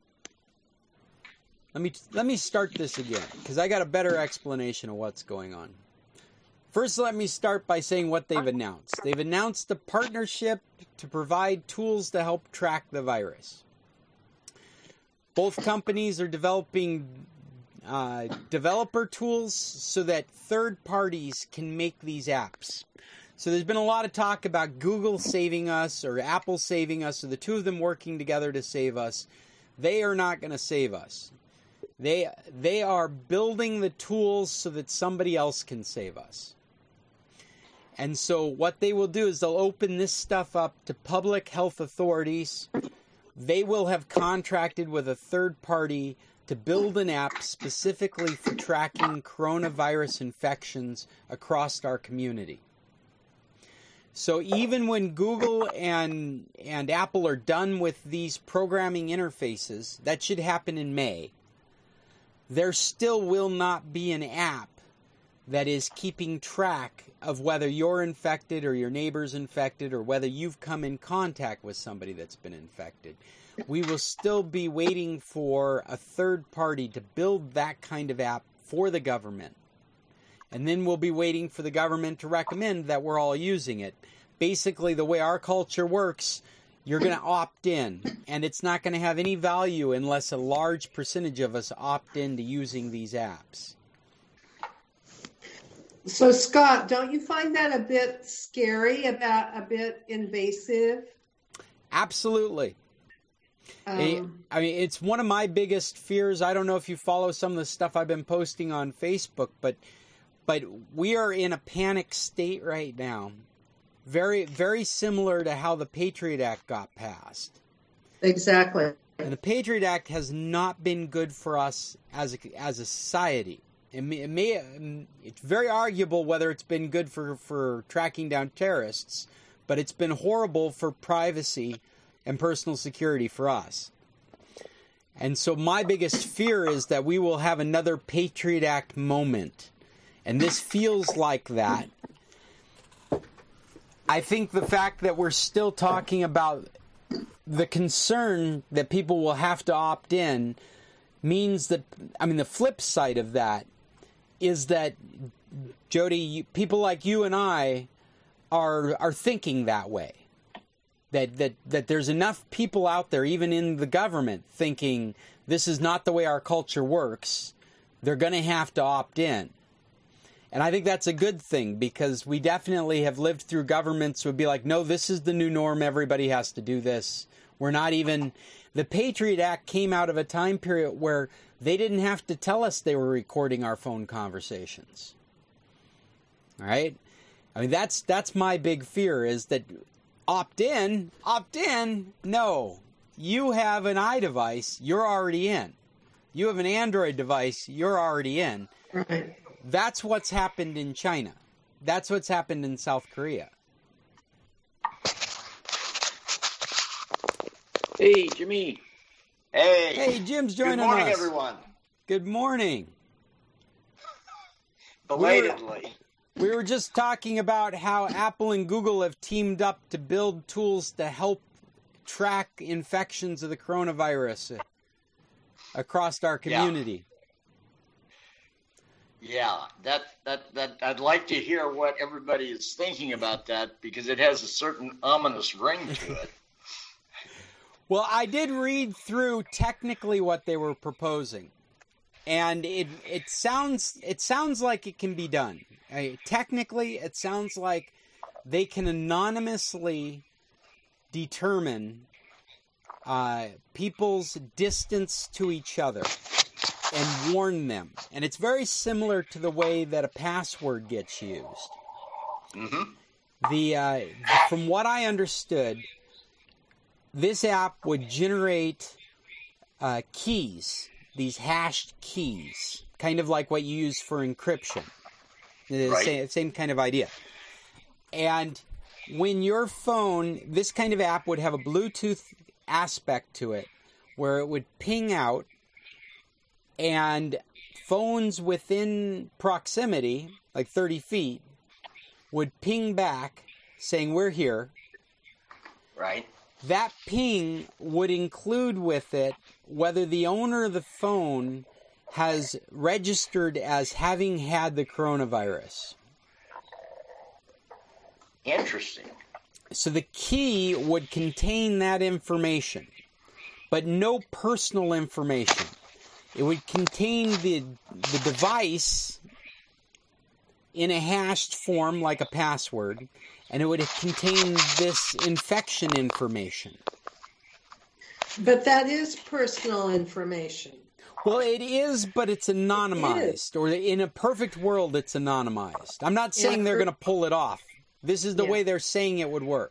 Let me start this again, because I got a better explanation of what's going on. First, let me start by saying what they've announced. They've announced a partnership to provide tools to help track the virus. Both companies are developing developer tools so that third parties can make these apps. So there's been a lot of talk about Google saving us or Apple saving us, or the two of them working together to save us. They are not going to save us. They are building the tools so that somebody else can save us. And so what they will do is they'll open this stuff up to public health authorities. They will have contracted with a third party to build an app specifically for tracking coronavirus infections across our community. So even when Google and Apple are done with these programming interfaces, that should happen in May, there still will not be an app that is keeping track of whether you're infected or your neighbor's infected or whether you've come in contact with somebody that's been infected. We will still be waiting for a third party to build that kind of app for the government. And then we'll be waiting for the government to recommend that we're all using it. Basically, the way our culture works, you're going to opt in, and it's not going to have any value unless a large percentage of us opt in to using these apps. So, Scott, don't you find that a bit scary, a bit invasive? Absolutely. I mean, it's one of my biggest fears. I don't know if you follow some of the stuff I've been posting on Facebook, but we are in a panic state right now. Very, very similar to how the Patriot Act got passed. Exactly. And the Patriot Act has not been good for us as a society. It's very arguable whether it's been good for tracking down terrorists, but it's been horrible for privacy and personal security for us. And so my biggest fear is that we will have another Patriot Act moment. And this feels like that. I think the fact that we're still talking about the concern that people will have to opt in means that, the flip side of that is that, Jody, people like you and I are thinking that way. That there's enough people out there, even in the government, thinking this is not the way our culture works. They're going to have to opt in. And I think that's a good thing, because we definitely have lived through governments who would be like, no, this is the new norm. Everybody has to do this. We're not even... The Patriot Act came out of a time period where they didn't have to tell us they were recording our phone conversations. All right? I mean, that's my big fear, is that opt in. No. You have an iDevice, you're already in. You have an Android device, you're already in. Right. That's what's happened in China. That's what's happened in South Korea. Hey, Jimmy. Hey, Jim's joining us. Good morning, everyone. Good morning. Belatedly. We were just talking about how Apple and Google have teamed up to build tools to help track infections of the coronavirus across our community. Yeah, that I'd like to hear what everybody is thinking about that, because it has a certain ominous ring to it. Well, I did read through technically what they were proposing, and it sounds like it can be done. Technically, it sounds like they can anonymously determine people's distance to each other and warn them. And it's very similar to the way that a password gets used. Mm-hmm. From what I understood, this app would generate keys, these hashed keys, kind of like what you use for encryption. Right. Same kind of idea. And when your phone, this kind of app would have a Bluetooth aspect to it, where it would ping out, and phones within proximity, like 30 feet, would ping back saying, "We're here." Right. That ping would include with it whether the owner of the phone has registered as having had the coronavirus. Interesting. So the key would contain that information, but no personal information. It would contain the device in a hashed form like a password, and it would contain this infection information. But that is personal information. Well, it is, but it's anonymized. Or in a perfect world, it's anonymized. I'm not saying they're going to pull it off. This is the way they're saying it would work.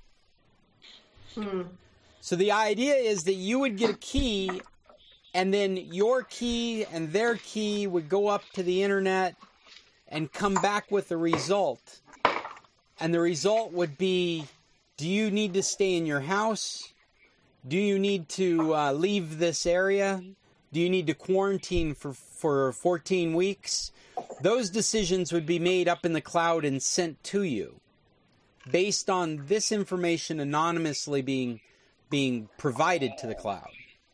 So the idea is that you would get a key, and then your key and their key would go up to the internet and come back with a result. And the result would be, do you need to stay in your house? Do you need to leave this area? Do you need to quarantine for 14 weeks? Those decisions would be made up in the cloud and sent to you based on this information anonymously being provided to the cloud.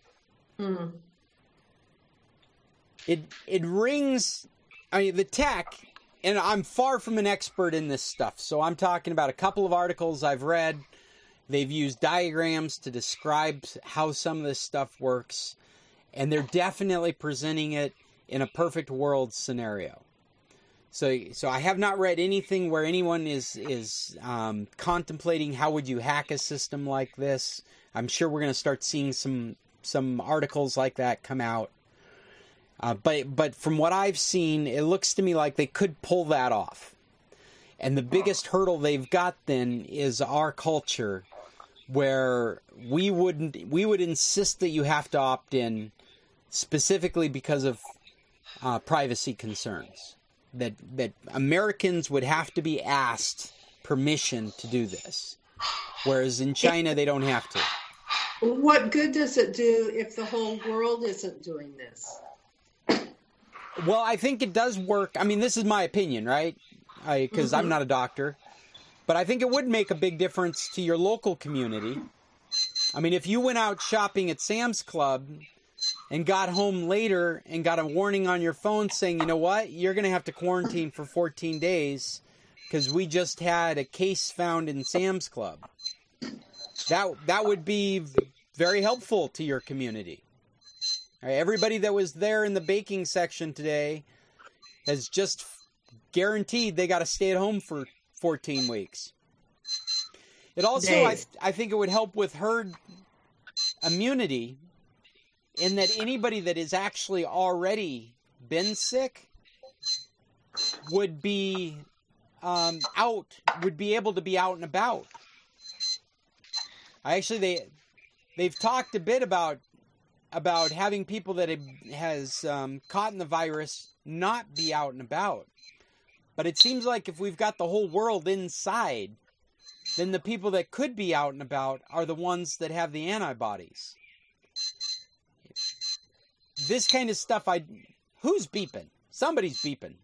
It rings, I mean, the tech, and I'm far from an expert in this stuff, so I'm talking about a couple of articles I've read. They've used diagrams to describe how some of this stuff works, and they're definitely presenting it in a perfect world scenario. So I have not read anything where anyone is contemplating how would you hack a system like this. I'm sure we're going to start seeing some articles like that come out. But from what I've seen, it looks to me like they could pull that off. And the biggest hurdle they've got then is our culture, where we would insist that you have to opt in specifically because of privacy concerns. That Americans would have to be asked permission to do this, whereas in China they don't have to. What good does it do if the whole world isn't doing this? Well, I think it does work. I mean, this is my opinion, right? Because I'm not a doctor. But I think it would make a big difference to your local community. I mean, if you went out shopping at Sam's Club and got home later and got a warning on your phone saying, you know what, you're going to have to quarantine for 14 days because we just had a case found in Sam's Club. That would be very helpful to your community. All right, everybody that was there in the baking section today has just guaranteed they got to stay at home for 14 weeks. It also, I think it would help with herd immunity in that anybody that is actually already been sick would be would be able to be out and about. They've talked a bit about having people that has caught the virus not be out and about. But it seems like if we've got the whole world inside, then the people that could be out and about are the ones that have the antibodies. This kind of stuff, who's beeping? Somebody's beeping.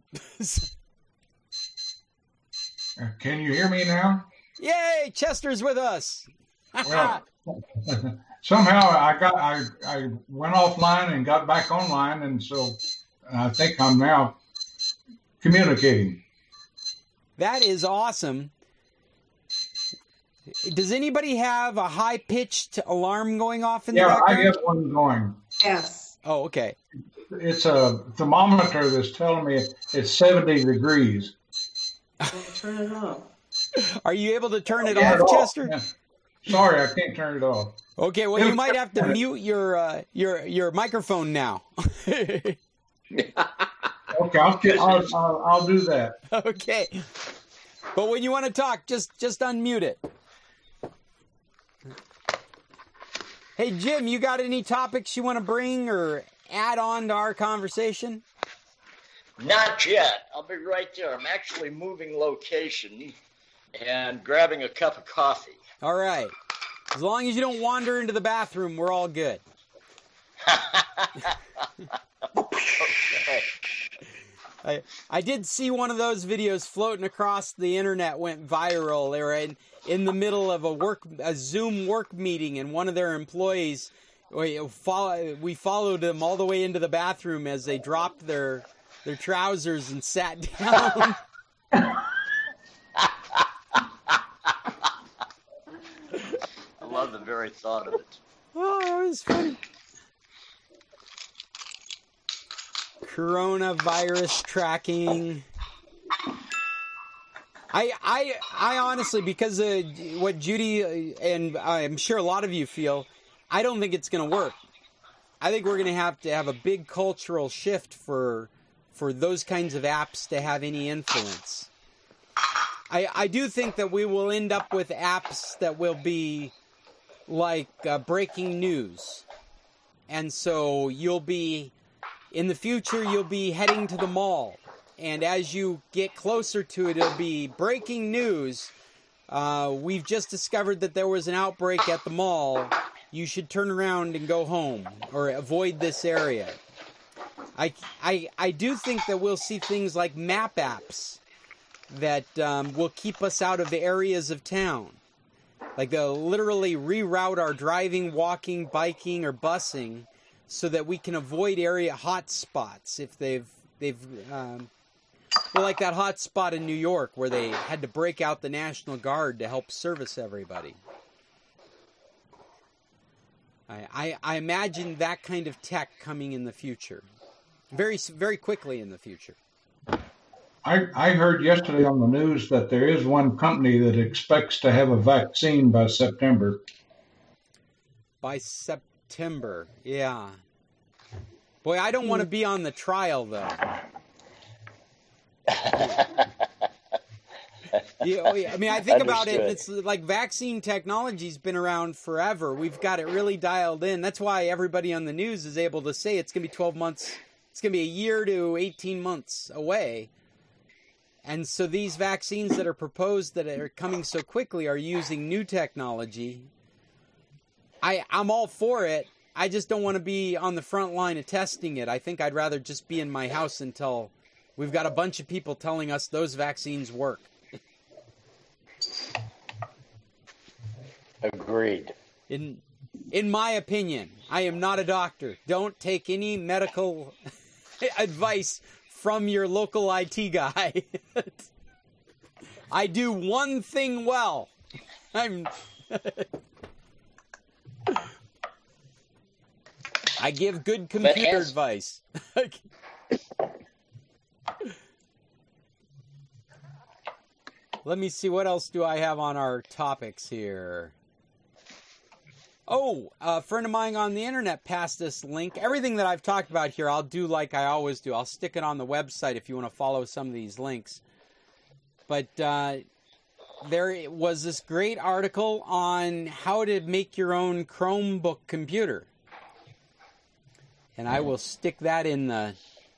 Can you hear me now? Yay, Chester's with us. Well, somehow I went offline and got back online, and so I think I'm now communicating. That is awesome. Does anybody have a high-pitched alarm going off in the background? Yeah, I have one going. Yes. Oh, okay. It's a thermometer that's telling me it's 70 degrees. Well, turn it off. Are you able to turn it off, Chester? Yeah. Sorry, I can't turn it off. Okay, well, you might have to mute your microphone now. Okay, I'll do that. Okay. But when you want to talk, just unmute it. Hey, Jim, you got any topics you want to bring or add on to our conversation? Not yet. I'll be right there. I'm actually moving location and grabbing a cup of coffee. All right. As long as you don't wander into the bathroom, we're all good. Okay. I did see one of those videos floating across the internet, went viral. They were in the middle of a Zoom work meeting, and one of their employees, we followed them all the way into the bathroom as they dropped their trousers and sat down. I love the very thought of it. Oh, that was funny. Coronavirus tracking. I honestly, because of what Judy and I'm sure a lot of you feel, I don't think it's going to work. I think we're going to have a big cultural shift for those kinds of apps to have any influence. I do think that we will end up with apps that will be like breaking news. And so in the future, you'll be heading to the mall. And as you get closer to it, it'll be breaking news. We've just discovered that there was an outbreak at the mall. You should turn around and go home or avoid this area. I do think that we'll see things like map apps that will keep us out of the areas of town. Like they'll literally reroute our driving, walking, biking, or busing so that we can avoid area hot spots if they've well, like that hot spot in New York where they had to break out the National Guard to help service everybody. I imagine that kind of tech coming in the future. Very, very quickly in the future. I heard yesterday on the news that there is one company that expects to have a vaccine by September. By September, yeah. Boy, I don't want to be on the trial, though. I mean, I think about it, it's like vaccine technology's been around forever. We've got it really dialed in. That's why everybody on the news is able to say it's going to be 12 months. It's going to be a year to 18 months away. And so these vaccines that are proposed that are coming so quickly are using new technology. I'm all for it. I just don't want to be on the front line of testing it. I think I'd rather just be in my house until we've got a bunch of people telling us those vaccines work. Agreed. In my opinion, I am not a doctor. Don't take any medical advice from your local IT guy. I do one thing well. I give good computer advice. Let me see, what else do I have on our topics here? Oh, a friend of mine on the internet passed this link. Everything that I've talked about here, I'll do like I always do. I'll stick it on the website if you want to follow some of these links. But there was this great article on how to make your own Chromebook computer. And I will stick that in the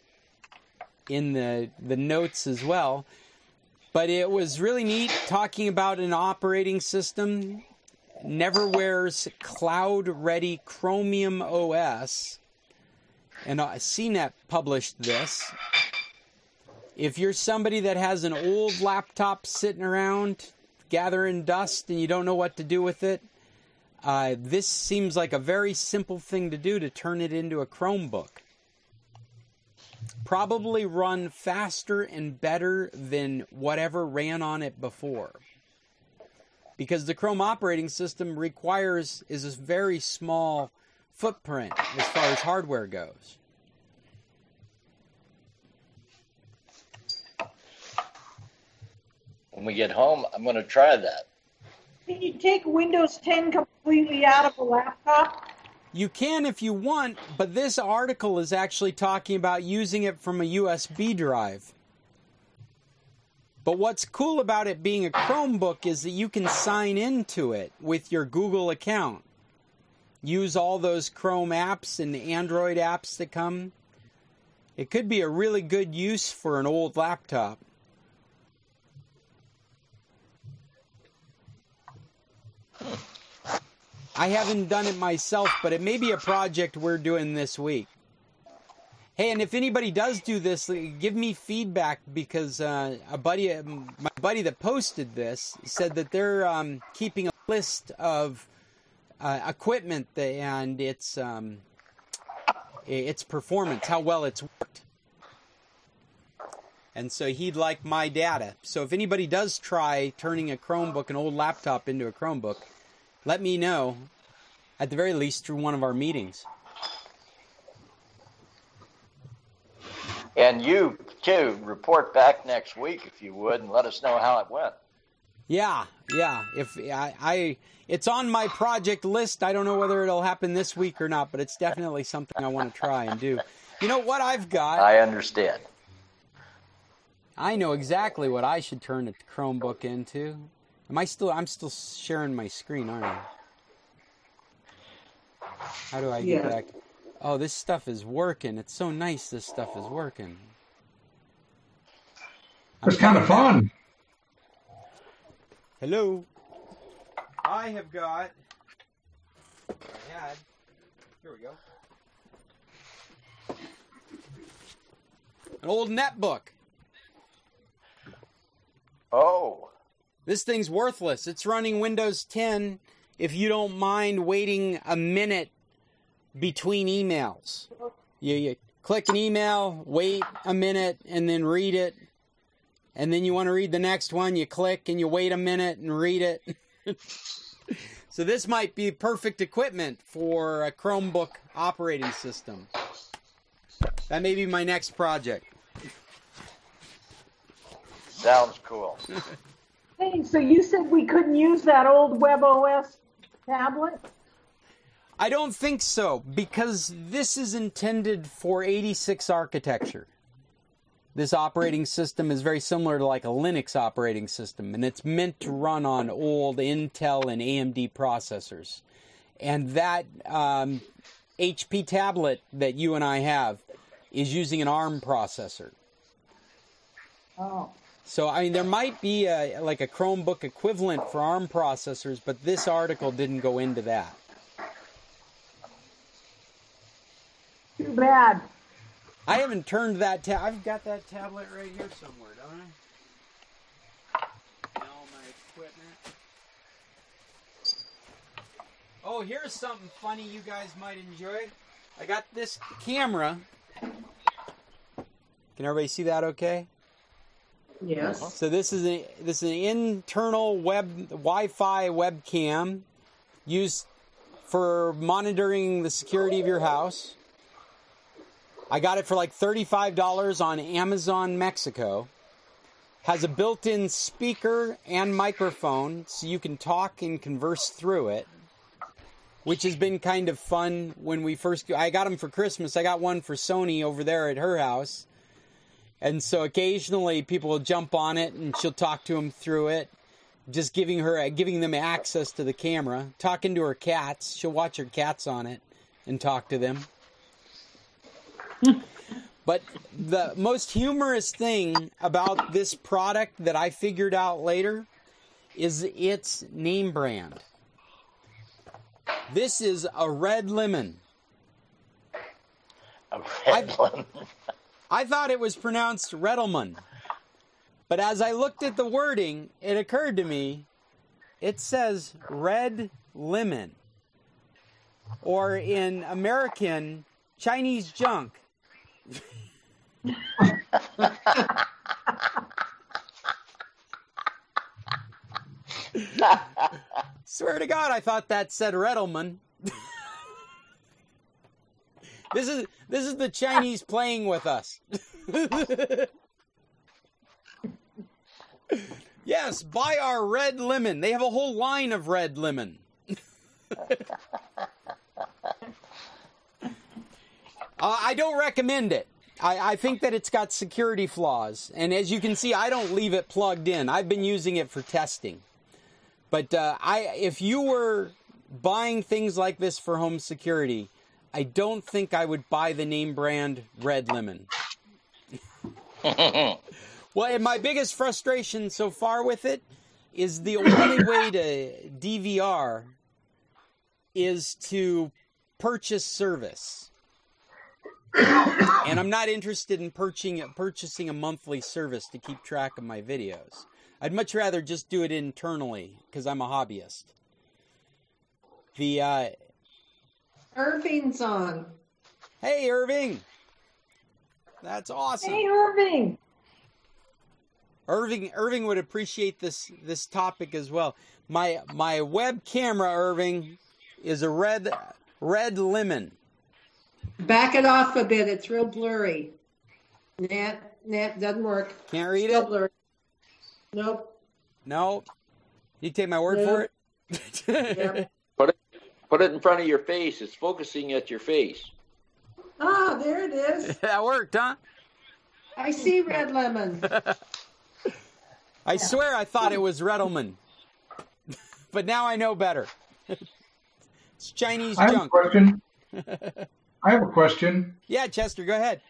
notes as well. But it was really neat talking about an operating system. Neverware's cloud-ready Chromium OS, and CNET published this. If you're somebody that has an old laptop sitting around gathering dust and you don't know what to do with it, this seems like a very simple thing to do to turn it into a Chromebook. Probably run faster and better than whatever ran on it before. Because the Chrome operating system is a very small footprint as far as hardware goes. When we get home, I'm going to try that. Can you take Windows 10 completely out of a laptop? You can if you want, but this article is actually talking about using it from a USB drive. But what's cool about it being a Chromebook is that you can sign into it with your Google account. Use all those Chrome apps and Android apps that come. It could be a really good use for an old laptop. I haven't done it myself, but it may be a project we're doing this week. Hey, and if anybody does do this, give me feedback, because my buddy that posted this said that they're keeping a list of equipment and its performance, how well it's worked. And so he'd like my data. So if anybody does try turning a Chromebook, an old laptop, into a Chromebook, let me know, at the very least through one of our meetings. And you, too, report back next week, if you would, and let us know how it went. Yeah. If it's on my project list. I don't know whether it'll happen this week or not, but it's definitely something I want to try and do. You know what I've got? I understand. I know exactly what I should turn a Chromebook into. I'm still sharing my screen, aren't I? How do I get back? Oh, this stuff is working. It's so nice this stuff is working. It's kind of fun. Hello. I have got... Here we go. An old netbook. Oh. This thing's worthless. It's running Windows 10 if you don't mind waiting a minute between emails. You click an email, wait a minute, and then read it. And then you want to read the next one, you click and you wait a minute and read it. So this might be perfect equipment for a Chromebook operating system. That may be my next project. Sounds cool. Hey, so you said we couldn't use that old WebOS tablet? I don't think so, because this is intended for 86 architecture. This operating system is very similar to like a Linux operating system, and it's meant to run on old Intel and AMD processors. And that HP tablet that you and I have is using an ARM processor. Oh. So, I mean, there might be like a Chromebook equivalent for ARM processors, but this article didn't go into that. Too bad. I haven't turned that I've got that tablet right here somewhere, don't I? And all my equipment. Oh, here's something funny you guys might enjoy. I got this camera. Can everybody see that okay? Yes. So this is an internal Wi-Fi webcam used for monitoring the security of your house. I got it for like $35 on Amazon Mexico. Has a built-in speaker and microphone, so you can talk and converse through it. which has been kind of fun when we first I got them for Christmas. I got one for Sony over there at her house. And so occasionally people will jump on it and she'll talk to them through it, just giving them access to the camera, talking to her cats. She'll watch her cats on it and talk to them. But the most humorous thing about this product that I figured out later is its name brand. This is a red lemon. A red lemon. I thought it was pronounced Redelman. But as I looked at the wording, it occurred to me, it says red lemon. Or in American, Chinese junk. Swear to God, I thought that said Redelman. This is the Chinese playing with us. Yes, buy our red lemon. They have a whole line of red lemon. I don't recommend it. I think that it's got security flaws. And as you can see, I don't leave it plugged in. I've been using it for testing. But if you were buying things like this for home security, I don't think I would buy the name brand Red Lemon. Well, and my biggest frustration so far with it is the only way to DVR is to purchase service. And I'm not interested in purchasing a monthly service to keep track of my videos. I'd much rather just do it internally because I'm a hobbyist. Irving's on. Hey, Irving. That's awesome. Hey, Irving. Irving would appreciate this topic as well. My web camera, Irving, is a red lemon. Back it off a bit. It's real blurry. Nat doesn't work. Can't read Still it? blurry. Nope. No. You take my word for it? Yep. Put it in front of your face. It's focusing at your face. Ah, there it is. That worked, huh? I see red lemon. I swear I thought it was Redelman. But now I know better. It's Chinese junk. I have a question. Yeah, Chester, go ahead.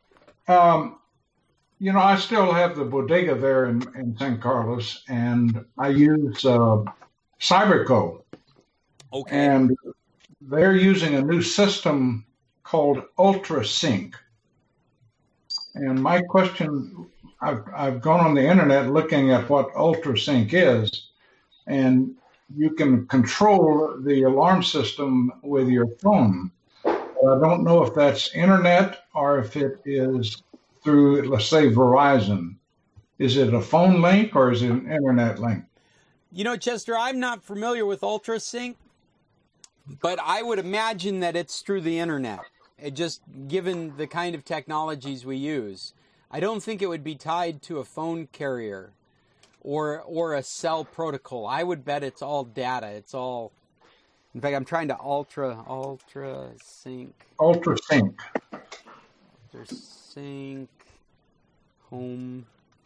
I still have the bodega there in San Carlos, and I use Cyberco. Okay. And they're using a new system called UltraSync. And my question, I've gone on the internet looking at what UltraSync is, and you can control the alarm system with your phone. I don't know if that's internet or if it is through, let's say, Verizon. Is it a phone link or is it an internet link? You know, Chester, I'm not familiar with UltraSync, but I would imagine that it's through the internet. It just given the kind of technologies we use, I don't think it would be tied to a phone carrier or a cell protocol. I would bet it's all data. It's all. In fact, I'm trying to UltraSync. UltraSync. UltraSync home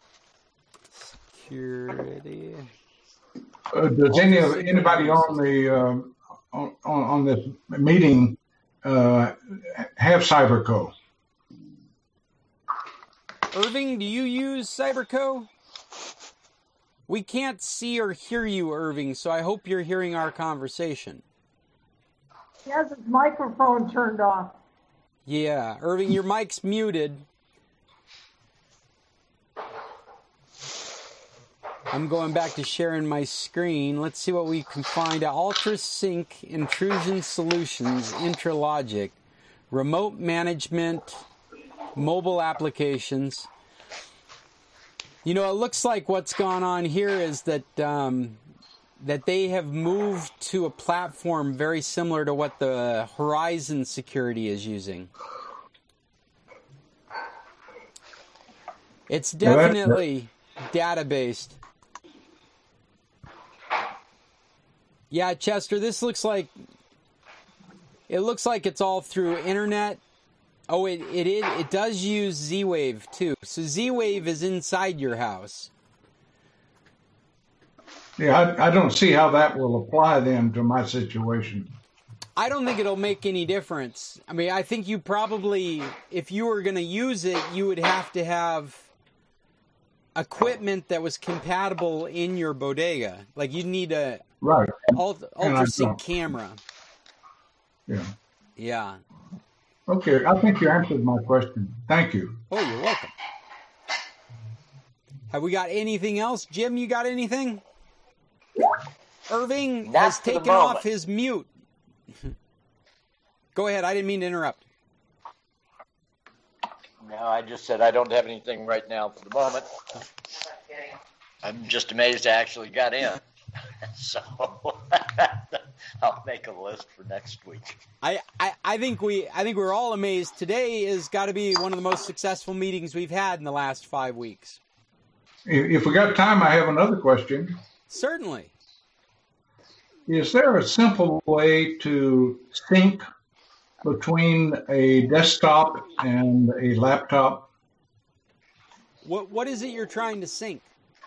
security. Does anybody on the on this meeting have Cyberco? Irving, do you use Cyberco? We can't see or hear you, Irving, so I hope you're hearing our conversation. He has his microphone turned off. Yeah, Irving, your mic's muted. I'm going back to sharing my screen. Let's see what we can find. UltraSync Intrusion Solutions, Intralogic, remote management, mobile applications. You know, it looks like what's gone on here is that that they have moved to a platform very similar to what the Horizon Security is using. It's definitely data-based. Yeah, Chester, this looks like It looks like it's all through internet. Oh, it does use Z-Wave too. So Z-Wave is inside your house. Yeah, I don't see how that will apply then to my situation. I don't think it'll make any difference. I mean, I think you probably, if you were going to use it, you would have to have equipment that was compatible in your bodega. Like you'd need a right ultra-sync camera. Yeah. Yeah. Okay, I think you answered my question. Thank you. Oh, you're welcome. Have we got anything else? Jim, you got anything? Irving Not has for the taken off moment. his mute. Go ahead. I didn't mean to interrupt. No, I just said I don't have anything right now for the moment. I'm just amazed I actually got in. So I'll make a list for next week. I think we're all amazed. Today has got to be one of the most successful meetings we've had in the last 5 weeks. If we got time, I have another question. Certainly. Is there a simple way to sync between a desktop and a laptop? What is it you're trying to sync?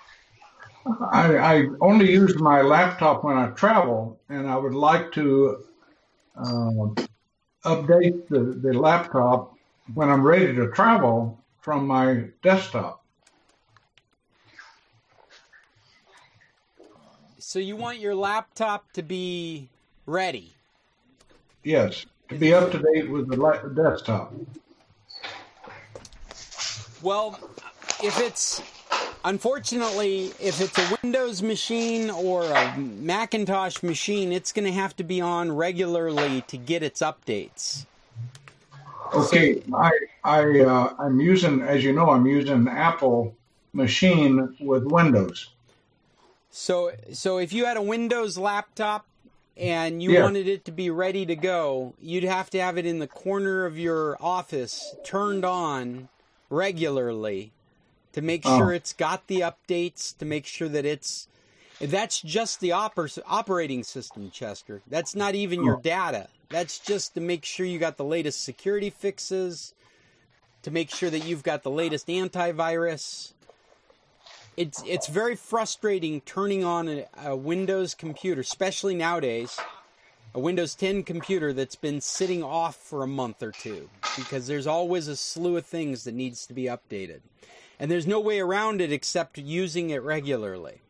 I only use my laptop when I travel, and I would like to update the laptop when I'm ready to travel from my desktop. So you want your laptop to be ready? Yes, to be up to date with the desktop. Well, unfortunately, if it's a Windows machine or a Macintosh machine, it's going to have to be on regularly to get its updates. Okay, I'm using, as you know, I'm using an Apple machine with Windows. So if you had a Windows laptop and you wanted it to be ready to go, you'd have to have it in the corner of your office turned on regularly to make sure it's got the updates, to make sure that that's just the operating system, Chester. That's not even your data. That's just to make sure you got the latest security fixes, to make sure that you've got the latest antivirus. It's very frustrating turning on a Windows computer, especially nowadays, a Windows 10 computer that's been sitting off for a month or two, because there's always a slew of things that needs to be updated. And there's no way around it except using it regularly.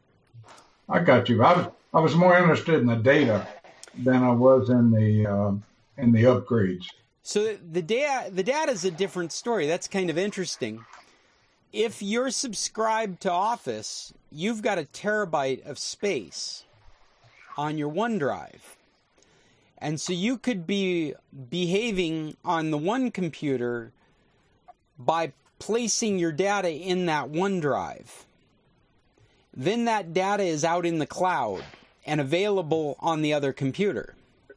I got you. I was more interested in the data than I was in the upgrades. So the data is a different story. That's kind of interesting. If you're subscribed to Office, you've got 1 terabyte of space on your OneDrive. And so you could be behaving on the one computer by placing your data in that OneDrive. Then that data is out in the cloud and available on the other computer.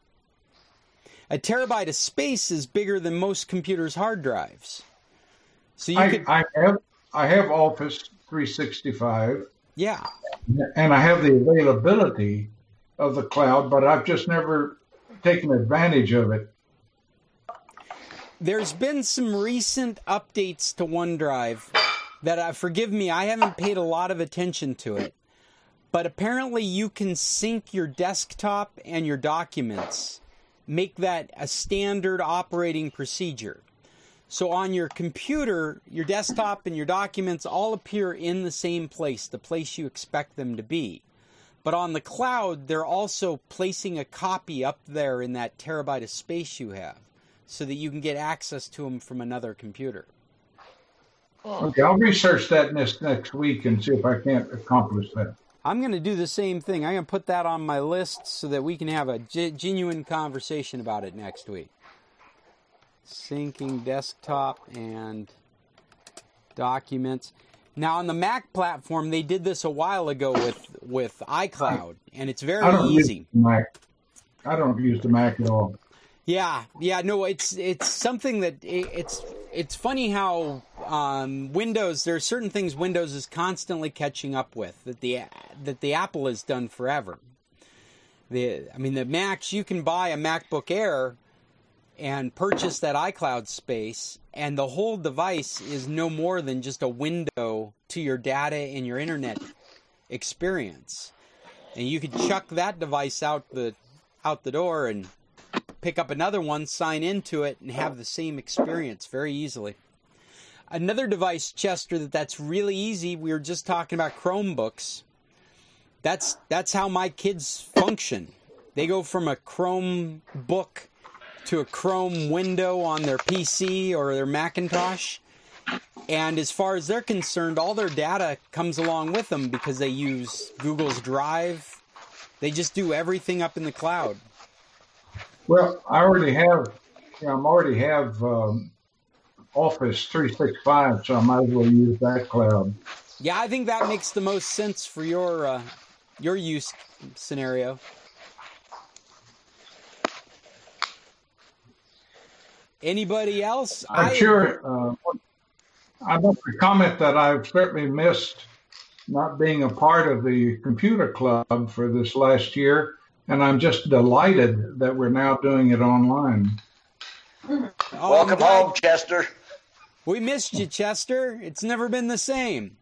1 terabyte of space is bigger than most computers' hard drives. So I have Office 365. Yeah. And I have the availability of the cloud, but I've just never taken advantage of it. There's been some recent updates to OneDrive that, forgive me, I haven't paid a lot of attention to it. But apparently you can sync your desktop and your documents, make that a standard operating procedure. So on your computer, your desktop and your documents all appear in the same place, the place you expect them to be. But on the cloud, they're also placing a copy up there in that terabyte of space you have, so that you can get access to them from another computer. Okay, I'll research that next week and see if I can't accomplish that. I'm going to do the same thing. I'm going to put that on my list so that we can have a genuine conversation about it next week. Syncing desktop and documents. Now, on the Mac platform, they did this a while ago with iCloud, and it's very easy. I don't use the Mac at all. Yeah, no, it's something that it's funny how Windows. There are certain things Windows is constantly catching up with that the Apple has done forever. The Macs, you can buy a MacBook Air and purchase that iCloud space, and the whole device is no more than just a window to your data and your internet experience. And you could chuck that device out the door and pick up another one, sign into it, and have the same experience very easily. Another device, Chester, that's really easy, we were just talking about Chromebooks. That's how my kids function. They go from a Chromebook to a Chrome window on their PC or their Macintosh. And as far as they're concerned, all their data comes along with them because they use Google's Drive. They just do everything up in the cloud. Well, I already have Office 365, so I might as well use that cloud. Yeah, I think that makes the most sense for your use scenario. Anybody else? I'm sure. I'd like to comment that I've certainly missed not being a part of the computer club for this last year, and I'm just delighted that we're now doing it online. Welcome home, Chester. We missed you, Chester. It's never been the same.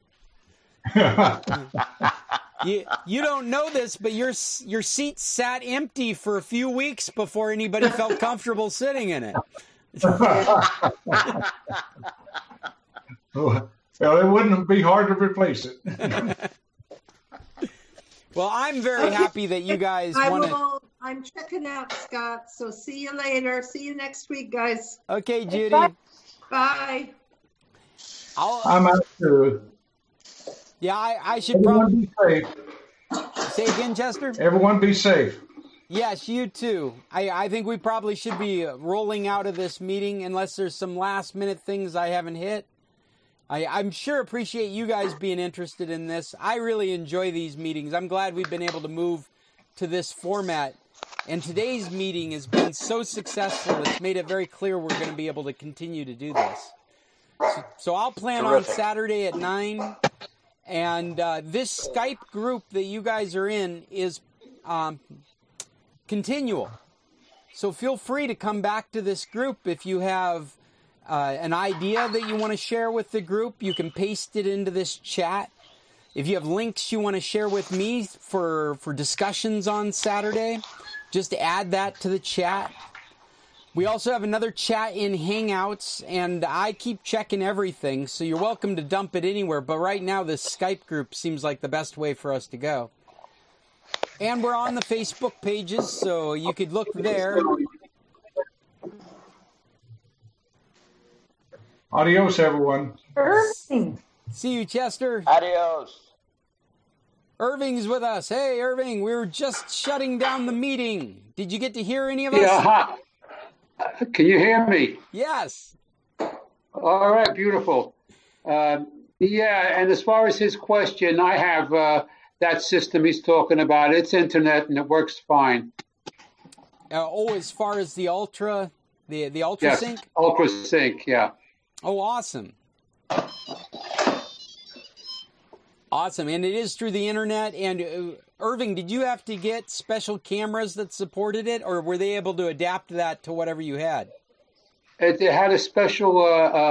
You don't know this, but your seat sat empty for a few weeks before anybody felt comfortable sitting in it. Well, it wouldn't be hard to replace it. Well, I'm very happy that you guys want to. I'm checking out, Scott. So see you later. See you next week, guys. Okay, Judy. Bye. I'm out too. Yeah, I should Everyone probably be safe. Say again, Chester. Everyone be safe. Yes, you too. I think we probably should be rolling out of this meeting unless there's some last minute things I haven't hit. I'm sure appreciate you guys being interested in this. I really enjoy these meetings. I'm glad we've been able to move to this format. And today's meeting has been so successful, it's made it very clear we're going to be able to continue to do this. So I'll plan on Saturday at 9. And this Skype group that you guys are in is continual. So feel free to come back to this group if you have an idea that you want to share with the group. You can paste it into this chat. If you have links you want to share with me for discussions on Saturday, just add that to the chat. We also have another chat in Hangouts, and I keep checking everything, so you're welcome to dump it anywhere. But right now, this Skype group seems like the best way for us to go. And we're on the Facebook pages, so you could look there. Adios, everyone. Irving. See you, Chester. Adios. Irving's with us. Hey, Irving, we were just shutting down the meeting. Did you get to hear any of us? Yeah, hi. Can you hear me? Yes. All right, beautiful. Yeah, and as far as his question, I have that system he's talking about. It's internet and it works fine. As far as the Ultra, the UltraSync? Yes, UltraSync, yeah. Oh, awesome. Awesome, and it is through the internet. And Irving, did you have to get special cameras that supported it, or were they able to adapt that to whatever you had? It had a special,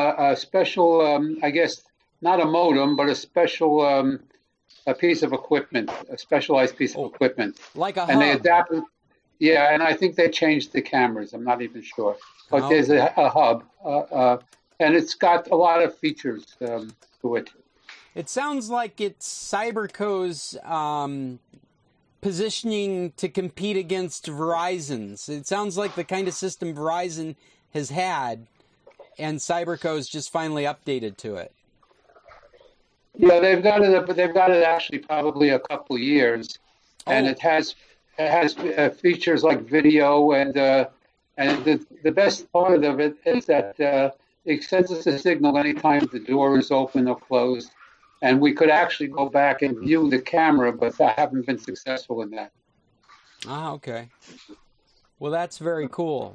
I guess, not a modem, but a special a piece of equipment, a specialized piece of equipment. Like a hub. And they adapted, yeah, and I think they changed the cameras. I'm not even sure. But there's a hub, and it's got a lot of features to it. It sounds like it's Cyberco's positioning to compete against Verizon's. It sounds like the kind of system Verizon has had, and Cyberco's just finally updated to it. Yeah, they've got it, but they've got it actually probably a couple of years, and it has features like video, and the best part of it is that it sends us a signal anytime the door is open or closed. And we could actually go back and view the camera, but I haven't been successful in that. Ah, okay. Well, that's very cool.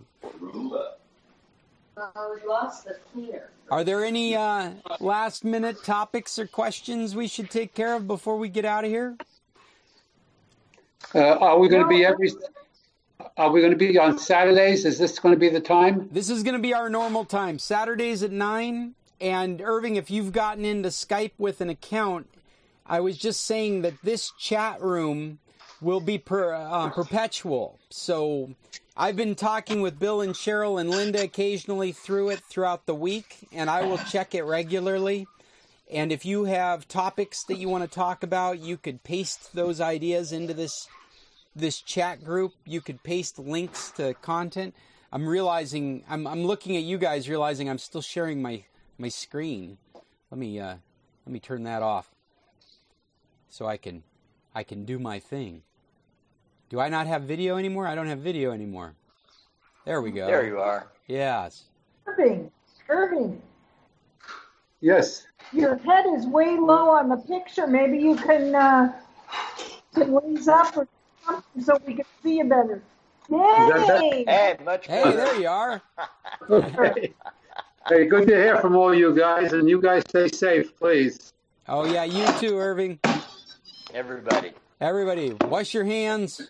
Are there any last-minute topics or questions we should take care of before we get out of here? Are we going to be Are we going to be on Saturdays? Is this going to be the time? This is going to be our normal time. Saturdays at 9. And Irving, if you've gotten into Skype with an account, I was just saying that this chat room will be perpetual. So I've been talking with Bill and Cheryl and Linda occasionally throughout the week, and I will check it regularly. And if you have topics that you want to talk about, you could paste those ideas into this chat group. You could paste links to content. I'm realizing, I'm looking at you guys, realizing I'm still sharing my screen. Let me turn that off so I can do my thing. Do I not have video anymore? I don't have video anymore. There we go. There you are. Yes. Irving. Yes. Your head is way low on the picture. Maybe you can raise up or something so we can see you better. Yay! Hey, much better. Hey, there you are. Okay. Hey, good to hear from all you guys, and you guys stay safe, please. Oh, yeah, you too, Irving. Everybody, wash your hands.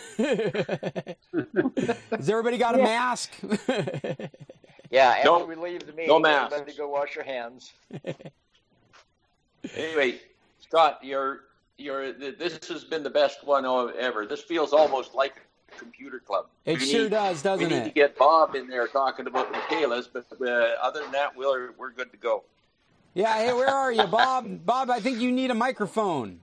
Has everybody got a mask? Yeah, after we leave the meeting, no mask. everybody go wash your hands. Anyway, Scott, this has been the best one ever. This feels almost like a computer club. It sure does, doesn't it? We need to get Bob in there talking about Michaela's, but other than that, we're good to go. Yeah, hey, where are you, Bob? Bob, I think you need a microphone.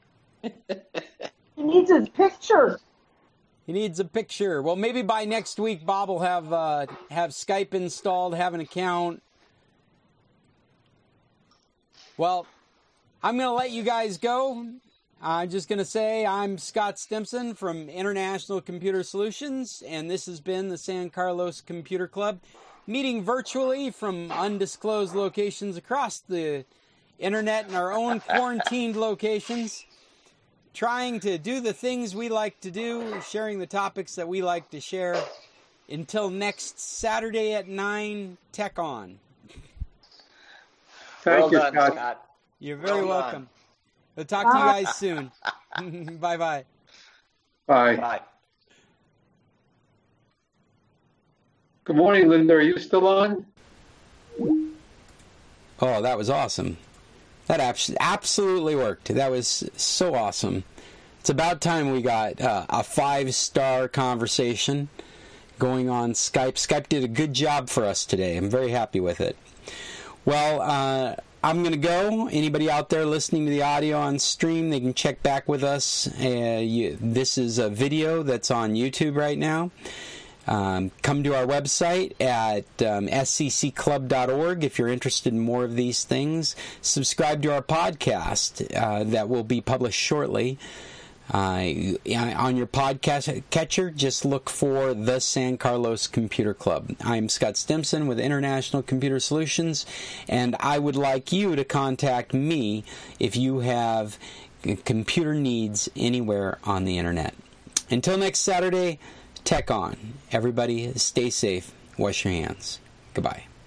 He needs his picture. He needs a picture. Well, maybe by next week, Bob will have Skype installed, have an account. Well, I'm going to let you guys go. I'm just going to say I'm Scott Stimson from International Computer Solutions, and this has been the San Carlos Computer Club, meeting virtually from undisclosed locations across the internet in our own quarantined locations, trying to do the things we like to do, sharing the topics that we like to share. Until next Saturday at 9, Tech On. Thank you, done, Scott. You're very welcome. We'll talk to you guys soon. Bye-bye. Bye. Bye. Good morning, Linda. Are you still on? Oh, that was awesome. That absolutely worked. That was so awesome. It's about time we got a 5-star conversation going on Skype. Skype did a good job for us today. I'm very happy with it. Well, I'm going to go. Anybody out there listening to the audio on stream, they can check back with us. This is a video that's on YouTube right now. Come to our website at sccclub.org if you're interested in more of these things. Subscribe to our podcast that will be published shortly. On your podcast catcher, just look for the San Carlos Computer Club. I'm Scott Stimson with International Computer Solutions, and I would like you to contact me if you have computer needs anywhere on the internet. Until next Saturday, Tech On. Everybody stay safe. Wash your hands. Goodbye.